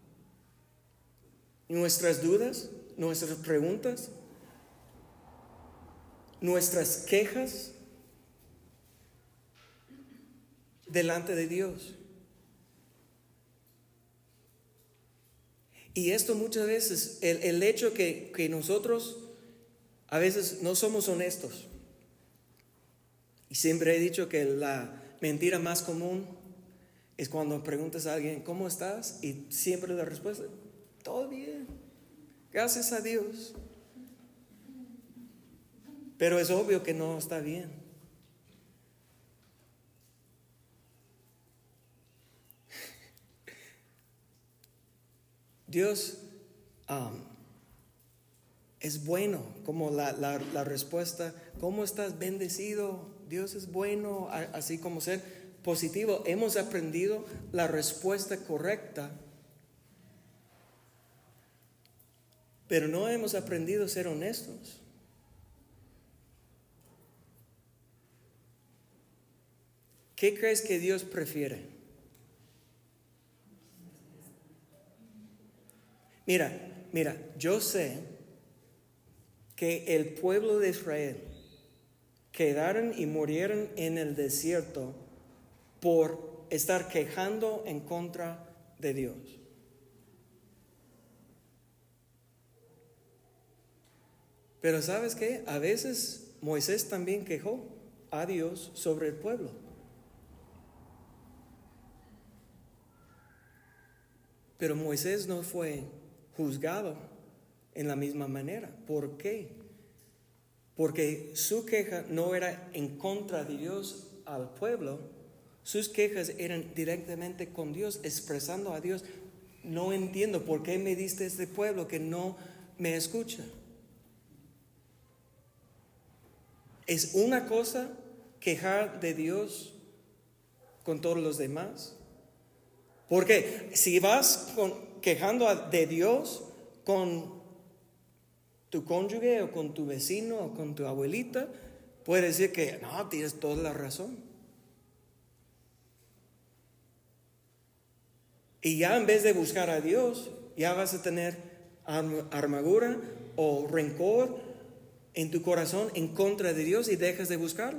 Nuestras dudas, nuestras preguntas, nuestras quejas delante de Dios. Y esto muchas veces, el hecho que nosotros a veces no somos honestos. Y siempre he dicho que la mentira más común es cuando preguntas a alguien, ¿cómo estás? Y siempre la respuesta, todo bien, gracias a Dios. Pero es obvio que no está bien. Dios es bueno, como la respuesta, ¿cómo estás? Bendecido, Dios es bueno, así como ser positivo. Hemos aprendido la respuesta correcta, pero no hemos aprendido a ser honestos. ¿Qué crees que Dios prefiere? Mira, yo sé que el pueblo de Israel quedaron y murieron en el desierto por estar quejando en contra de Dios. Pero ¿sabes qué? A veces Moisés también quejó a Dios sobre el pueblo. Pero Moisés no fue juzgado en la misma manera. ¿Por qué? Porque su queja no era en contra de Dios al pueblo. Sus quejas eran directamente con Dios, expresando a Dios, no entiendo por qué me diste este pueblo que no me escucha. ¿Es una cosa quejar de Dios con todos los demás? Porque si vas quejando de Dios con tu cónyuge o con tu vecino o con tu abuelita, puedes decir que no, tienes toda la razón. Y ya en vez de buscar a Dios, ya vas a tener amargura o rencor en tu corazón en contra de Dios y dejas de buscarlo.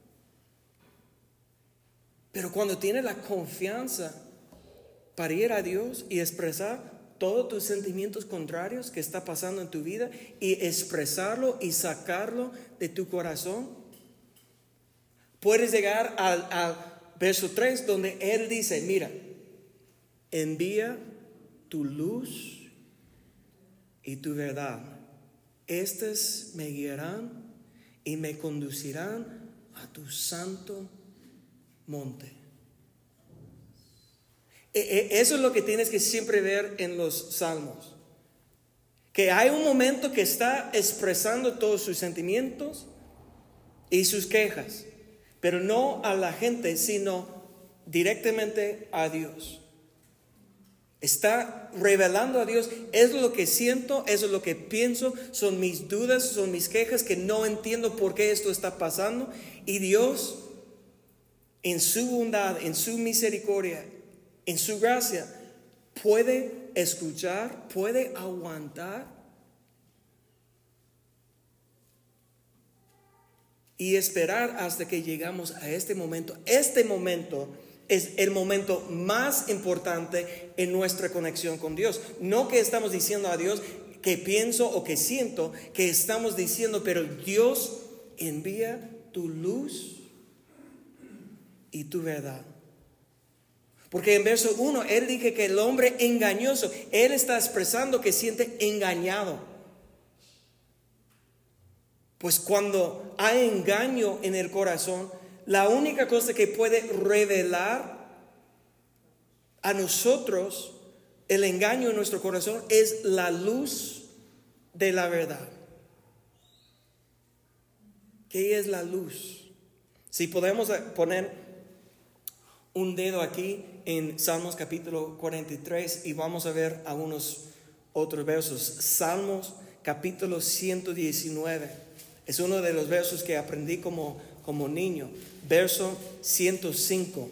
Pero cuando tienes la confianza para ir a Dios y expresar todos tus sentimientos contrarios que está pasando en tu vida y expresarlo y sacarlo de tu corazón, puedes llegar al verso 3 donde Él dice, mira, envía tu luz y tu verdad. Estas me guiarán y me conducirán a tu santo monte. Eso es lo que tienes que siempre ver en los salmos. Que hay un momento que está expresando todos sus sentimientos y sus quejas, pero no a la gente, sino directamente a Dios. Está revelando a Dios, es lo que siento, eso es lo que pienso, son mis dudas, son mis quejas, que no entiendo por qué esto está pasando. Y Dios, en su bondad, en su misericordia, en su gracia, puede escuchar, puede aguantar y esperar hasta que llegamos a este momento. Este momento es el momento más importante en nuestra conexión con Dios. No que estamos diciendo a Dios que pienso o que siento, que estamos diciendo, pero Dios envía tu luz y tu verdad. Porque en verso 1, Él dice que el hombre engañoso, Él está expresando que siente engañado. Pues cuando hay engaño en el corazón, la única cosa que puede revelar a nosotros el engaño en nuestro corazón es la luz de la verdad. ¿Qué es la luz? Si podemos poner un dedo aquí en Salmos capítulo 43 y vamos a ver algunos otros versos. Salmos capítulo 119 es uno de los versos que aprendí como niño. Verso 105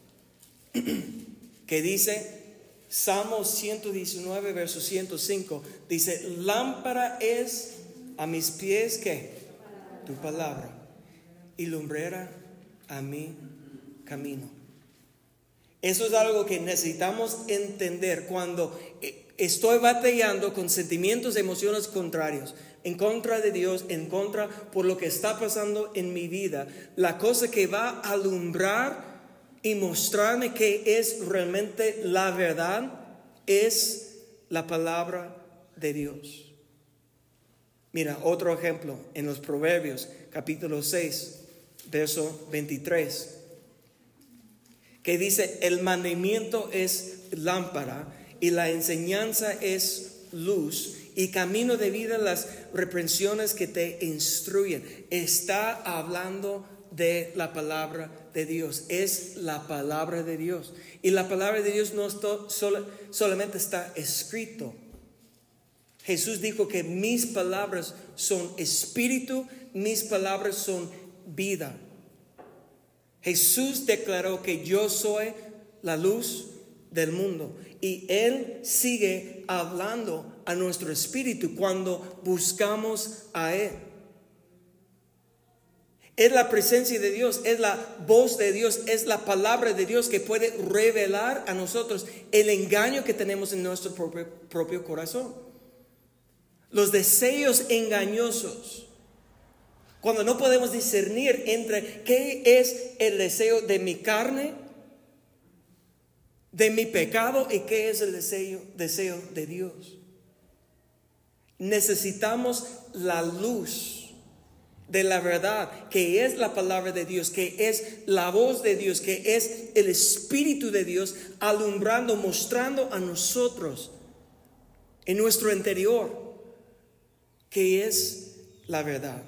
que dice, Salmos 119 verso 105 dice, lámpara es a mis pies ¿qué? Tu palabra y lumbrera a mi camino. Eso es algo que necesitamos entender cuando estoy batallando con sentimientos, emociones contrarios, en contra de Dios, en contra por lo que está pasando en mi vida. La cosa que va a alumbrar y mostrarme que es realmente la verdad es la palabra de Dios. Mira, otro ejemplo en los Proverbios, capítulo 6, verso 23. Que dice, el mandamiento es lámpara y la enseñanza es luz y camino de vida las reprensiones que te instruyen. Está hablando de la palabra de Dios, es la palabra de Dios. Y la palabra de Dios no solamente está escrito. Jesús dijo que mis palabras son espíritu, mis palabras son vida. Jesús declaró que yo soy la luz del mundo y Él sigue hablando a nuestro espíritu cuando buscamos a Él. Es la presencia de Dios, es la voz de Dios, es la palabra de Dios que puede revelar a nosotros el engaño que tenemos en nuestro propio corazón. Los deseos engañosos. Cuando no podemos discernir entre qué es el deseo de mi carne, de mi pecado y qué es el deseo de Dios. Necesitamos la luz de la verdad, que es la palabra de Dios, que es la voz de Dios, que es el Espíritu de Dios, alumbrando, mostrando a nosotros en nuestro interior que es la verdad.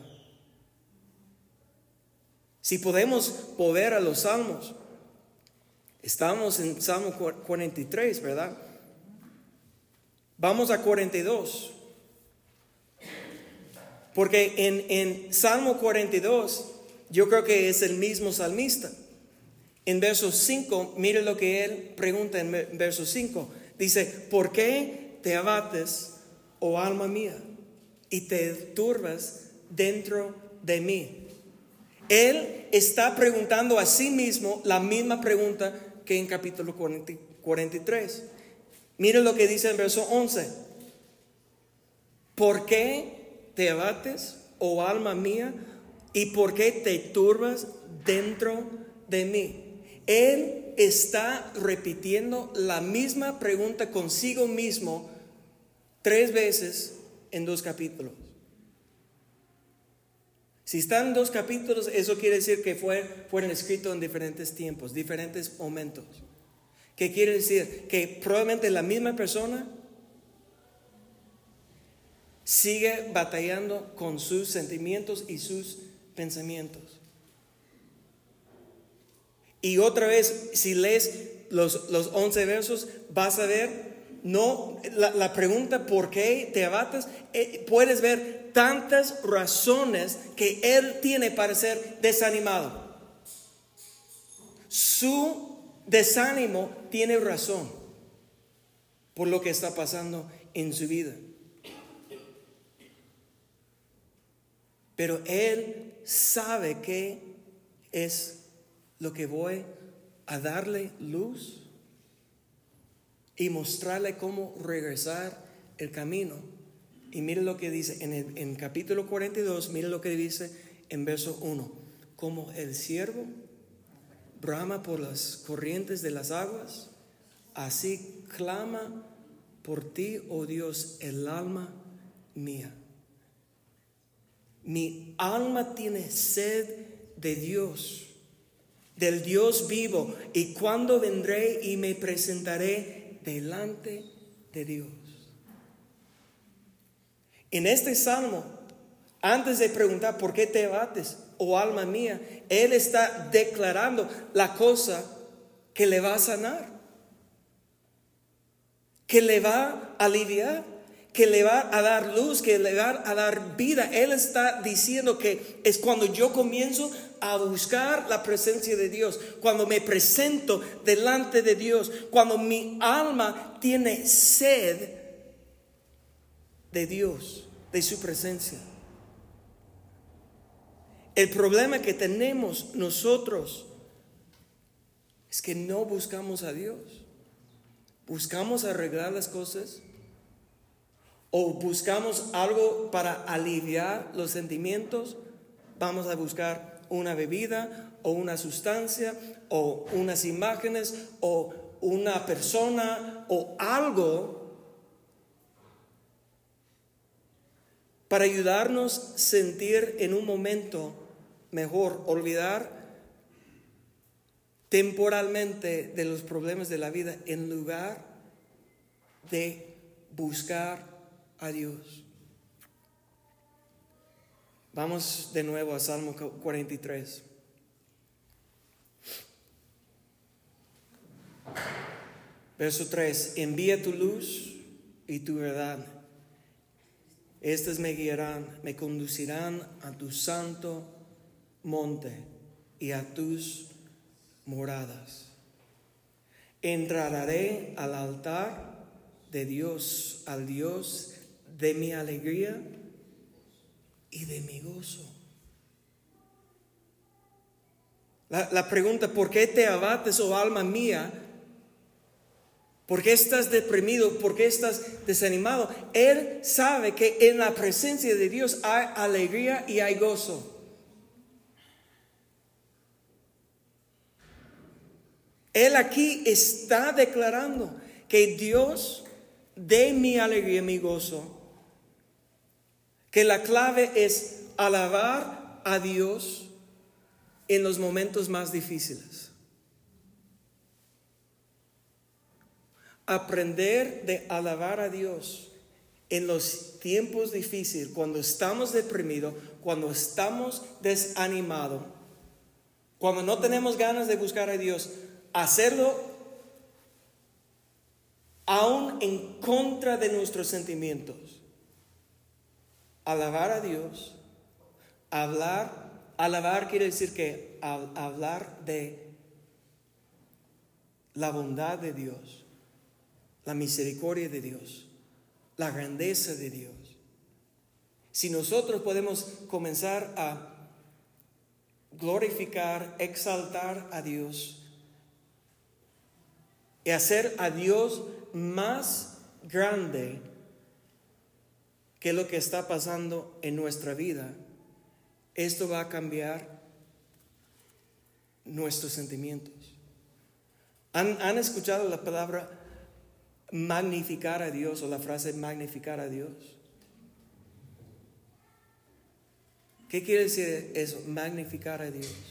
Si podemos volver a los salmos, estamos en Salmo 43, ¿verdad? Vamos a 42. Porque en Salmo 42, yo creo que es el mismo salmista. En verso 5, mire lo que él pregunta en verso 5. Dice, ¿por qué te abates, oh alma mía, y te turbas dentro de mí? Él está preguntando a sí mismo la misma pregunta que en capítulo 43. Mire lo que dice en verso 11. ¿Por qué te abates, oh alma mía, y por qué te turbas dentro de mí? Él está repitiendo la misma pregunta consigo mismo 3 veces en 2 capítulos. Si están en 2 capítulos, eso quiere decir que fueron escritos en diferentes tiempos, diferentes momentos. ¿Qué quiere decir? Que probablemente la misma persona sigue batallando con sus sentimientos y sus pensamientos. Y otra vez, si lees los 11 versos, vas a ver, no, la pregunta ¿por qué te abates? Puedes ver tantas razones que él tiene para ser desanimado. Su desánimo tiene razón por lo que está pasando en su vida. pero Él sabe qué es lo que voy a darle luz y mostrarle cómo regresar el camino. Y mire lo que dice en capítulo 42, mire lo que dice en verso 1. Como el ciervo brama por las corrientes de las aguas, así clama por ti, oh Dios, el alma mía. Mi alma tiene sed de Dios, del Dios vivo. ¿Y cuándo vendré y me presentaré delante de Dios? En este salmo, antes de preguntar por qué te abates, oh alma mía, Él está declarando la cosa que le va a sanar, que le va a aliviar, que le va a dar luz, que le va a dar vida. Él está diciendo que es cuando yo comienzo a buscar la presencia de Dios, cuando me presento delante de Dios, cuando mi alma tiene sed de Dios, de su presencia. El problema que tenemos nosotros es que no buscamos a Dios. Buscamos arreglar las cosas o buscamos algo para aliviar los sentimientos. Vamos a buscar una bebida o una sustancia o unas imágenes o una persona o algo para ayudarnos a sentir en un momento mejor, olvidar temporalmente de los problemas de la vida en lugar de buscar a Dios. Vamos de nuevo a Salmo 43. Verso 3. Envía tu luz y tu verdad. Estas me guiarán, me conducirán a tu santo monte y a tus moradas. Entraré al altar de Dios, al Dios de mi alegría y de mi gozo. La pregunta, ¿por qué te abates, oh alma mía? ¿Por qué estás deprimido? ¿Por qué estás desanimado? Él sabe que en la presencia de Dios hay alegría y hay gozo. Él aquí está declarando que Dios de mi alegría y mi gozo, que la clave es alabar a Dios en los momentos más difíciles. Aprender de alabar a Dios en los tiempos difíciles, cuando estamos deprimidos, cuando estamos desanimados, cuando no tenemos ganas de buscar a Dios, hacerlo aún en contra de nuestros sentimientos. Alabar a Dios, alabar quiere decir que hablar de la bondad de Dios, la misericordia de Dios, la grandeza de Dios. Si nosotros podemos comenzar a glorificar, exaltar a Dios y hacer a Dios más grande que lo que está pasando en nuestra vida, esto va a cambiar nuestros sentimientos. ¿Han escuchado la palabra magnificar a Dios o la frase magnificar a Dios? ¿Qué quiere decir eso? Magnificar a Dios.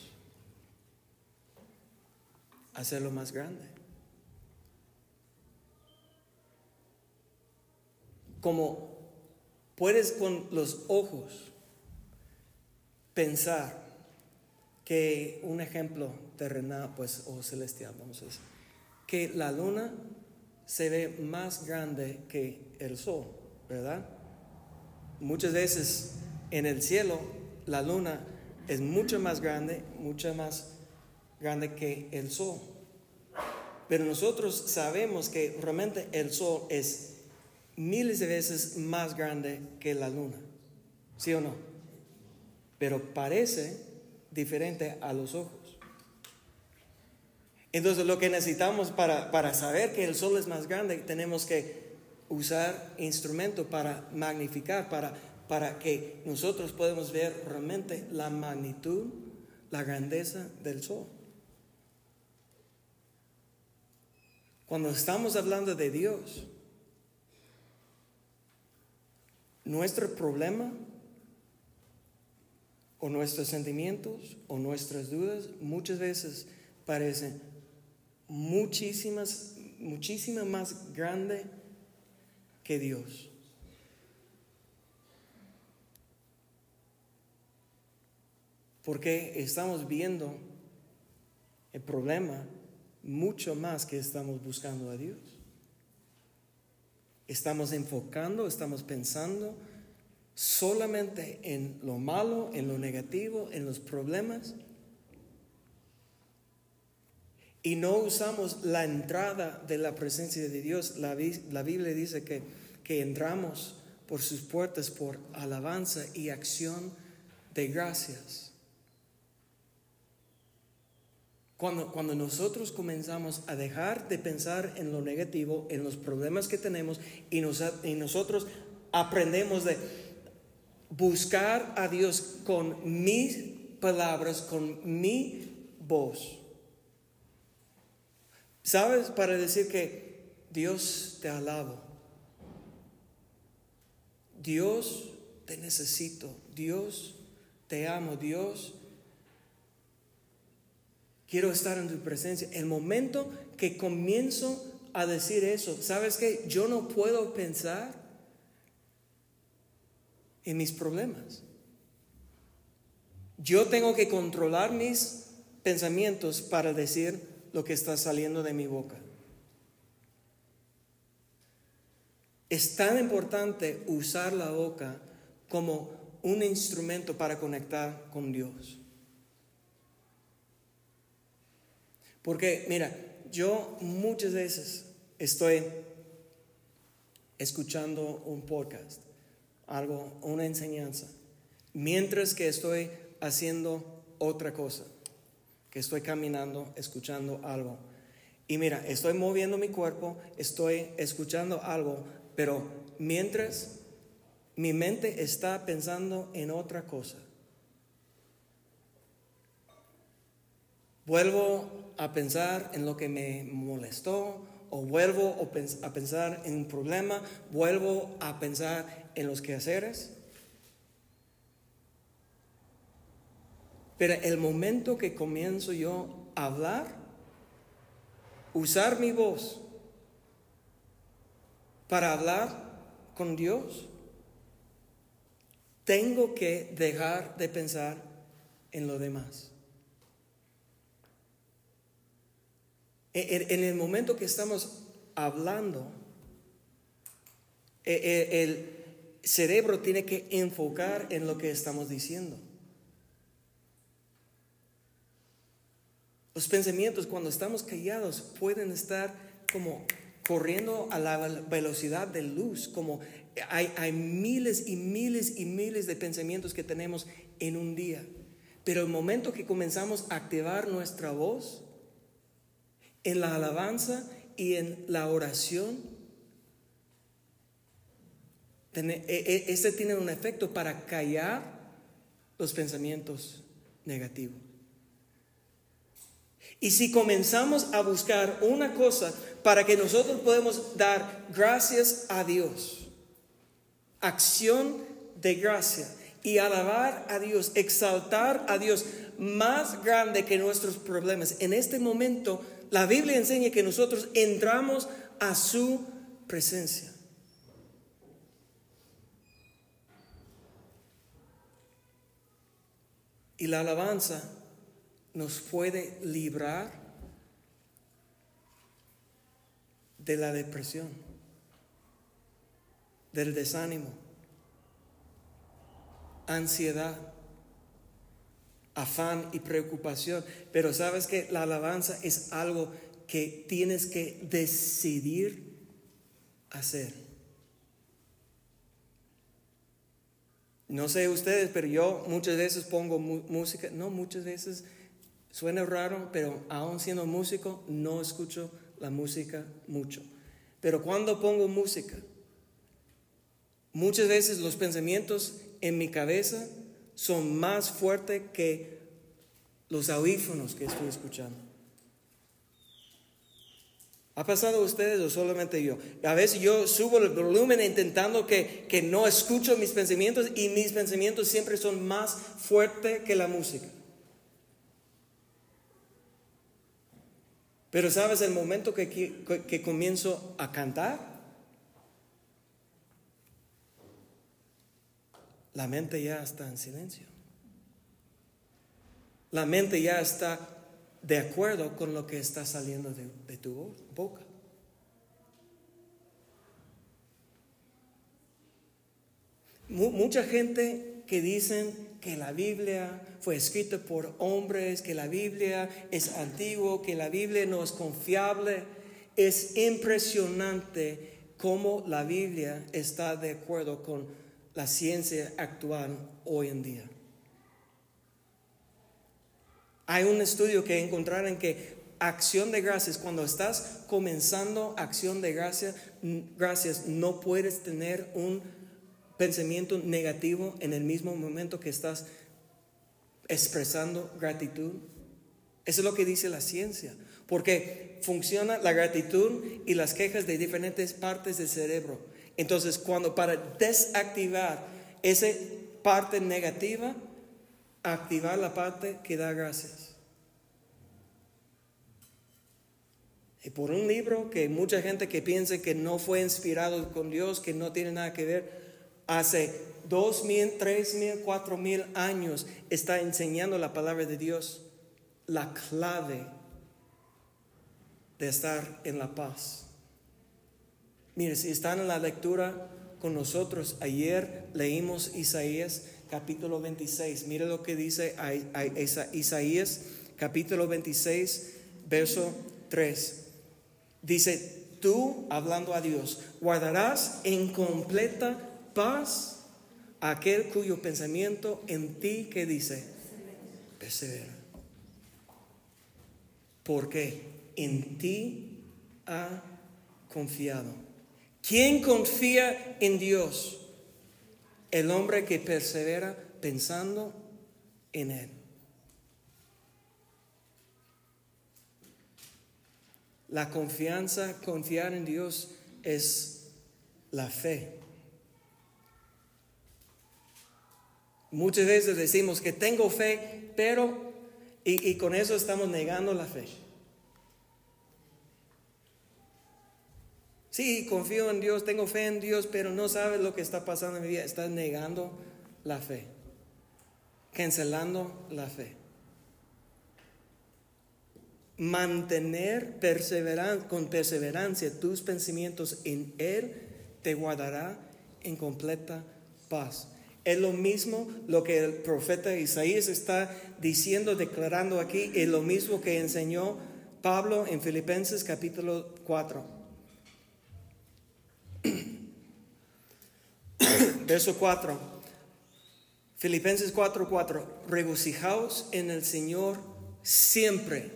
Hacerlo más grande. Como puedes con los ojos pensar que un ejemplo terrenal, pues, o celestial, vamos a decir, que la luna se ve más grande que el sol, ¿verdad? Muchas veces en el cielo la luna es mucho más grande que el sol. Pero nosotros sabemos que realmente el sol es miles de veces más grande que la luna. ¿Sí o no? pero parece diferente a los ojos. Entonces lo que necesitamos para saber que el sol es más grande, tenemos que usar instrumentos para magnificar, para que nosotros podamos ver realmente la magnitud, la grandeza del sol. Cuando estamos hablando de Dios, nuestro problema o nuestros sentimientos o nuestras dudas muchas veces parecen muchísima más grande que Dios. Porque estamos viendo el problema mucho más que estamos buscando a Dios. Estamos enfocando, estamos pensando solamente en lo malo, en lo negativo, en los problemas. Y no usamos la entrada de la presencia de Dios. La Biblia dice que entramos por sus puertas por alabanza y acción de gracias. Cuando nosotros comenzamos a dejar de pensar en lo negativo, en los problemas que tenemos, y nosotros aprendemos de buscar a Dios con mis palabras, con mi voz. ¿Sabes? Para decir que Dios te alabo, Dios te necesito, Dios te amo, Dios quiero estar en tu presencia. El momento que comienzo a decir eso, ¿sabes qué? Yo no puedo pensar en mis problemas. Yo tengo que controlar mis pensamientos para decir lo que está saliendo de mi boca. Es tan importante usar la boca como un instrumento para conectar con Dios. Porque, mira, yo muchas veces estoy escuchando un podcast, una enseñanza, mientras que estoy haciendo otra cosa, que estoy caminando, escuchando algo. Y mira, estoy moviendo mi cuerpo, estoy escuchando algo, pero mientras mi mente está pensando en otra cosa. Vuelvo a pensar en lo que me molestó, o vuelvo a pensar en un problema, vuelvo a pensar en los quehaceres. Pero el momento que comienzo yo a hablar, usar mi voz para hablar con Dios, tengo que dejar de pensar en lo demás. En el momento que estamos hablando, el cerebro tiene que enfocar en lo que estamos diciendo. Los pensamientos, cuando estamos callados, pueden estar como corriendo a la velocidad de luz, como hay miles y miles y miles de pensamientos que tenemos en un día. Pero el momento que comenzamos a activar nuestra voz en la alabanza y en la oración, este tiene un efecto para callar los pensamientos negativos. Y si comenzamos a buscar una cosa para que nosotros podamos dar gracias a Dios, acción de gracia, y alabar a Dios, exaltar a Dios más grande que nuestros problemas, en este momento la Biblia enseña que nosotros entramos a su presencia. Y la alabanza nos puede librar de la depresión, del desánimo, ansiedad, afán y preocupación. Pero sabes que la alabanza es algo que tienes que decidir hacer. No sé ustedes, pero yo muchas veces pongo música, no muchas veces, suena raro, pero aún siendo músico no escucho la música mucho. Pero cuando pongo música, muchas veces los pensamientos en mi cabeza son más fuertes que los audífonos que estoy escuchando. ¿Ha pasado a ustedes o solamente yo? A veces yo subo el volumen intentando que no escucho mis pensamientos y mis pensamientos siempre son más fuertes que la música. Pero ¿sabes? El momento que comienzo a cantar, la mente ya está en silencio. La mente ya está de acuerdo con lo que está saliendo de tu boca. Mucha gente que dicen que la Biblia fue escrita por hombres, que la Biblia es antiguo, que la Biblia no es confiable. Es impresionante cómo la Biblia está de acuerdo con la ciencia actual hoy en día. Hay un estudio que encontraron que acción de gracias, cuando estás comenzando acción de gracias, no puedes tener un pensamiento negativo en el mismo momento que estás expresando gratitud. Eso es lo que dice la ciencia, porque funciona la gratitud y las quejas de diferentes partes del cerebro. Entonces, para desactivar esa parte negativa, activar la parte que da gracias. Y por un libro que mucha gente que piensa que no fue inspirado con Dios, que no tiene nada que ver, hace 2,000, 3,000, 4,000 años está enseñando la palabra de Dios, la clave de estar en la paz. Mire, si están en la lectura con nosotros, ayer leímos Isaías capítulo 26. Mire lo que dice Isaías capítulo 26, verso 3. Dice, tú, hablando a Dios, guardarás en completa paz a aquel cuyo pensamiento en ti, ¿qué dice? Persevera. Porque en ti ha confiado. ¿Quién confía en Dios? El hombre que persevera pensando en Él. La confianza, confiar en Dios es la fe. Muchas veces decimos que tengo fe, pero y con eso estamos negando la fe. Sí, confío en Dios, tengo fe en Dios, pero no sabes lo que está pasando en mi vida. Estás negando la fe, cancelando la fe. Mantener con perseverancia tus pensamientos en Él te guardará en completa paz. Es lo mismo lo que el profeta Isaías está diciendo, declarando aquí, es lo mismo que enseñó Pablo en Filipenses capítulo 4. Verso 4. Filipenses 4:4. Regocijaos en el Señor siempre.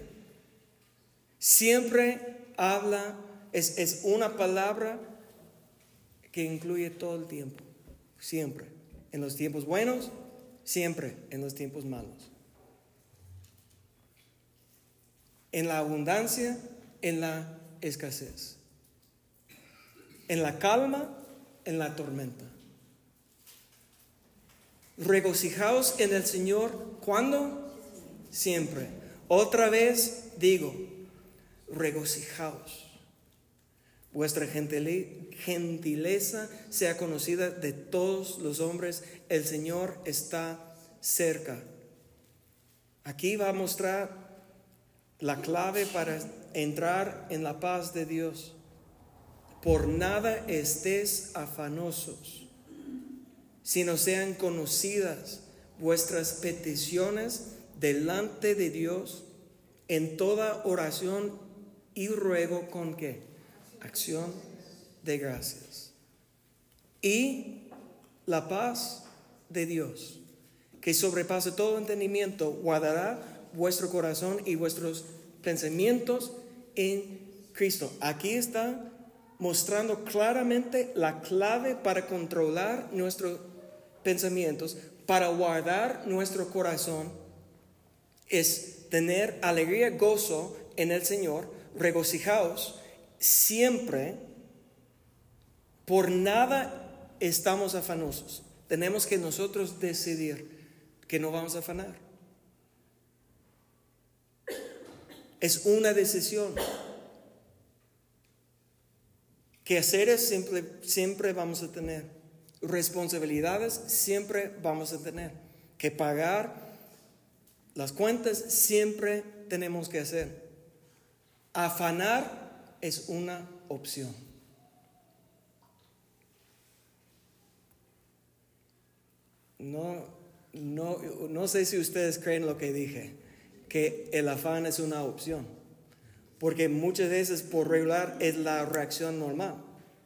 Siempre habla, es una palabra que incluye todo el tiempo. Siempre. En los tiempos buenos, siempre en los tiempos malos. En la abundancia, en la escasez. En la calma, en la tormenta. Regocijaos en el Señor, ¿cuándo? Siempre. Otra vez digo, regocijaos. Vuestra gentileza sea conocida de todos los hombres. El Señor está cerca. Aquí va a mostrar la clave para entrar en la paz de Dios. Por nada estéis afanosos, sino sean conocidas vuestras peticiones delante de Dios en toda oración y ruego con ¿qué? Acción de gracias. Y la paz de Dios, que sobrepasa todo entendimiento, guardará vuestro corazón y vuestros pensamientos en Cristo. Aquí está mostrando claramente la clave para controlar nuestros pensamientos, para guardar nuestro corazón, es tener alegría, gozo en el Señor, regocijaos siempre, por nada estamos afanosos. Tenemos que nosotros decidir que no vamos a afanar. Es una decisión. Que haceres siempre vamos a tener. Responsabilidades siempre vamos a tener. Que pagar las cuentas siempre tenemos que hacer. Afanar es una opción. No sé si ustedes creen lo que dije, que el afán es una opción, porque muchas veces por regular es la reacción normal.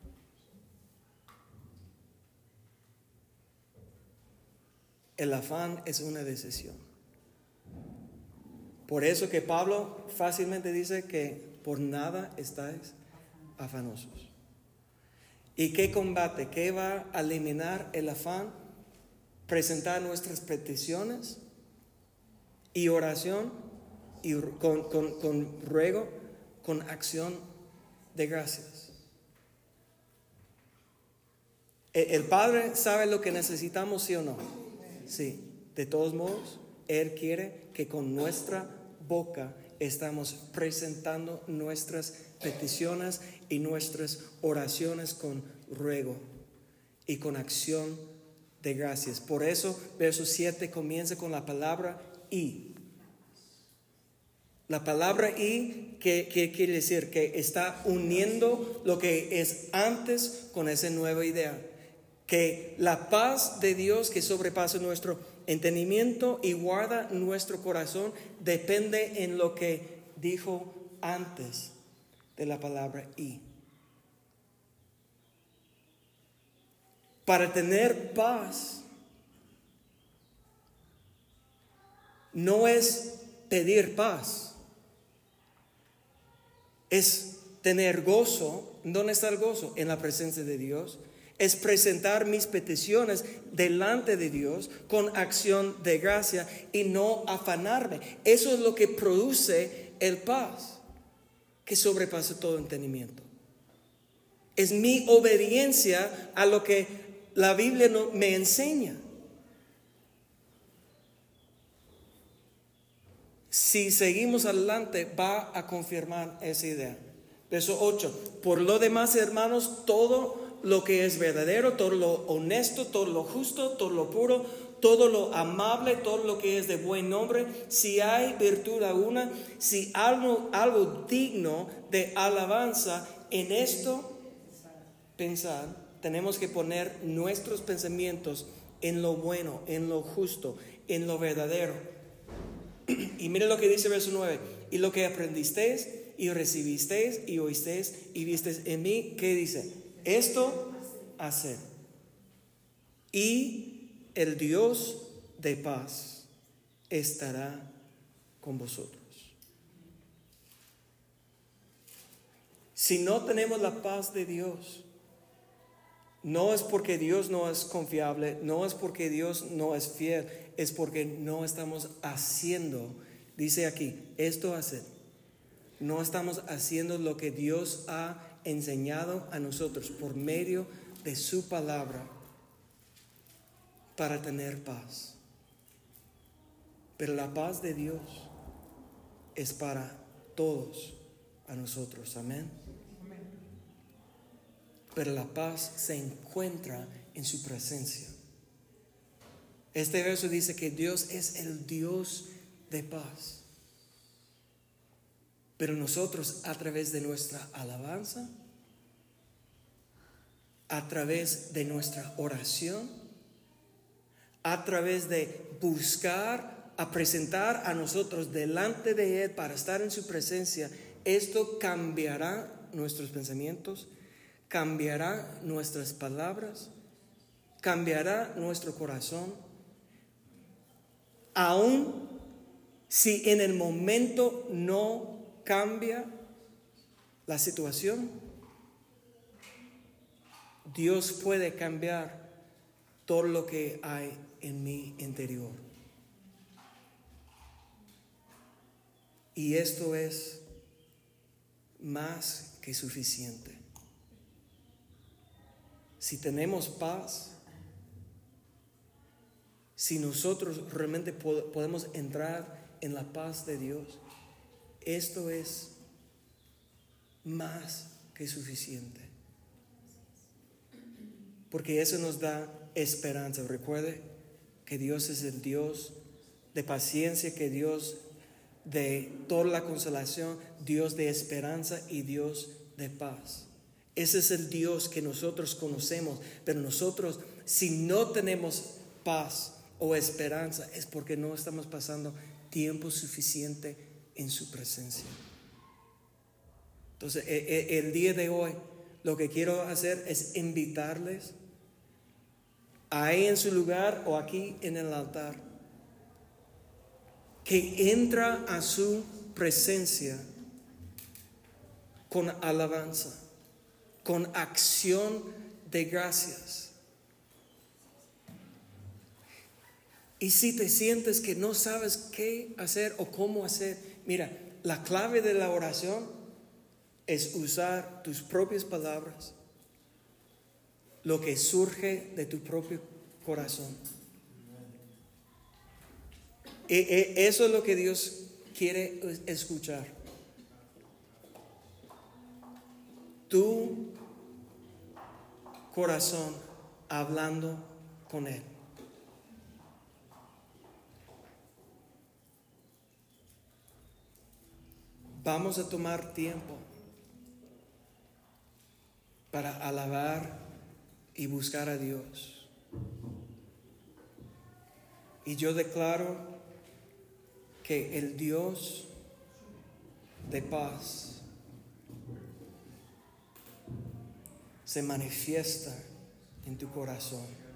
El afán es una decisión. Por eso que Pablo fácilmente dice que por nada estáis afanosos. ¿Y qué combate? ¿Qué va a eliminar el afán? Presentar nuestras peticiones y oración y con ruego, con acción de gracias. ¿El Padre sabe lo que necesitamos, sí o no? Sí. De todos modos, Él quiere que con nuestra boca estamos presentando nuestras peticiones y nuestras oraciones con ruego y con acción de gracias. Por eso, verso 7 comienza con la palabra y. La palabra y, ¿qué quiere decir? Que está uniendo lo que es antes con esa nueva idea. Que la paz de Dios que sobrepasa nuestro entendimiento y guarda nuestro corazón depende en lo que dijo antes de la palabra y. Para tener paz no es pedir paz, es tener gozo. ¿Dónde está el gozo? En la presencia de Dios. Es presentar mis peticiones delante de Dios con acción de gracia y no afanarme. Eso es lo que produce el paz que sobrepasa todo entendimiento. Es mi obediencia a lo que la Biblia me enseña. Si seguimos adelante, va a confirmar esa idea. Verso 8. Por lo demás, hermanos, todo lo que es verdadero, todo lo honesto, todo lo justo, todo lo puro, todo lo amable, todo lo que es de buen nombre, si hay virtud alguna, si algo digno de alabanza, en esto pensar. Tenemos que poner nuestros pensamientos en lo bueno, en lo justo, en lo verdadero. Y mire lo que dice verso 9. Y lo que aprendisteis y recibisteis y oísteis y visteis en mí, ¿qué dice? Esto haced. Y el Dios de paz estará con vosotros. Si no tenemos la paz de Dios, no es porque Dios no es confiable, no es porque Dios no es fiel, es porque no estamos haciendo, dice aquí, esto haced. No estamos haciendo lo que Dios ha enseñado a nosotros por medio de su palabra para tener paz. Pero la paz de Dios es para todos a nosotros, amén. Pero la paz se encuentra en su presencia. Este verso dice que Dios es el Dios de paz. Pero nosotros, a través de nuestra alabanza, a través de nuestra oración, a través de buscar, a presentar a nosotros delante de Él para estar en su presencia, esto cambiará nuestros pensamientos, cambiará nuestras palabras cambiará nuestro corazón, aun si en el momento no cambia la situación. Dios puede cambiar todo lo que hay en mi interior. Y esto es más que suficiente. Si tenemos paz, si nosotros realmente podemos entrar en la paz de Dios, esto es más que suficiente. Porque eso nos da esperanza. Recuerde que Dios es el Dios de paciencia, que Dios de toda la consolación, Dios de esperanza y Dios de paz. Ese es el Dios que nosotros conocemos, pero nosotros, si no tenemos paz o esperanza, es porque no estamos pasando tiempo suficiente en su presencia. Entonces, el día de hoy, lo que quiero hacer es invitarles ahí en su lugar o aquí en el altar, que entra a su presencia con alabanza, con acción de gracias. Y si te sientes que no sabes qué hacer o cómo hacer, mira, la clave de la oración es usar tus propias palabras, lo que surge de tu propio corazón. Eso es lo que Dios quiere escuchar. Tu corazón hablando con Él. Vamos a tomar tiempo para alabar y buscar a Dios. Y yo declaro que el Dios de paz se manifiesta en tu corazón.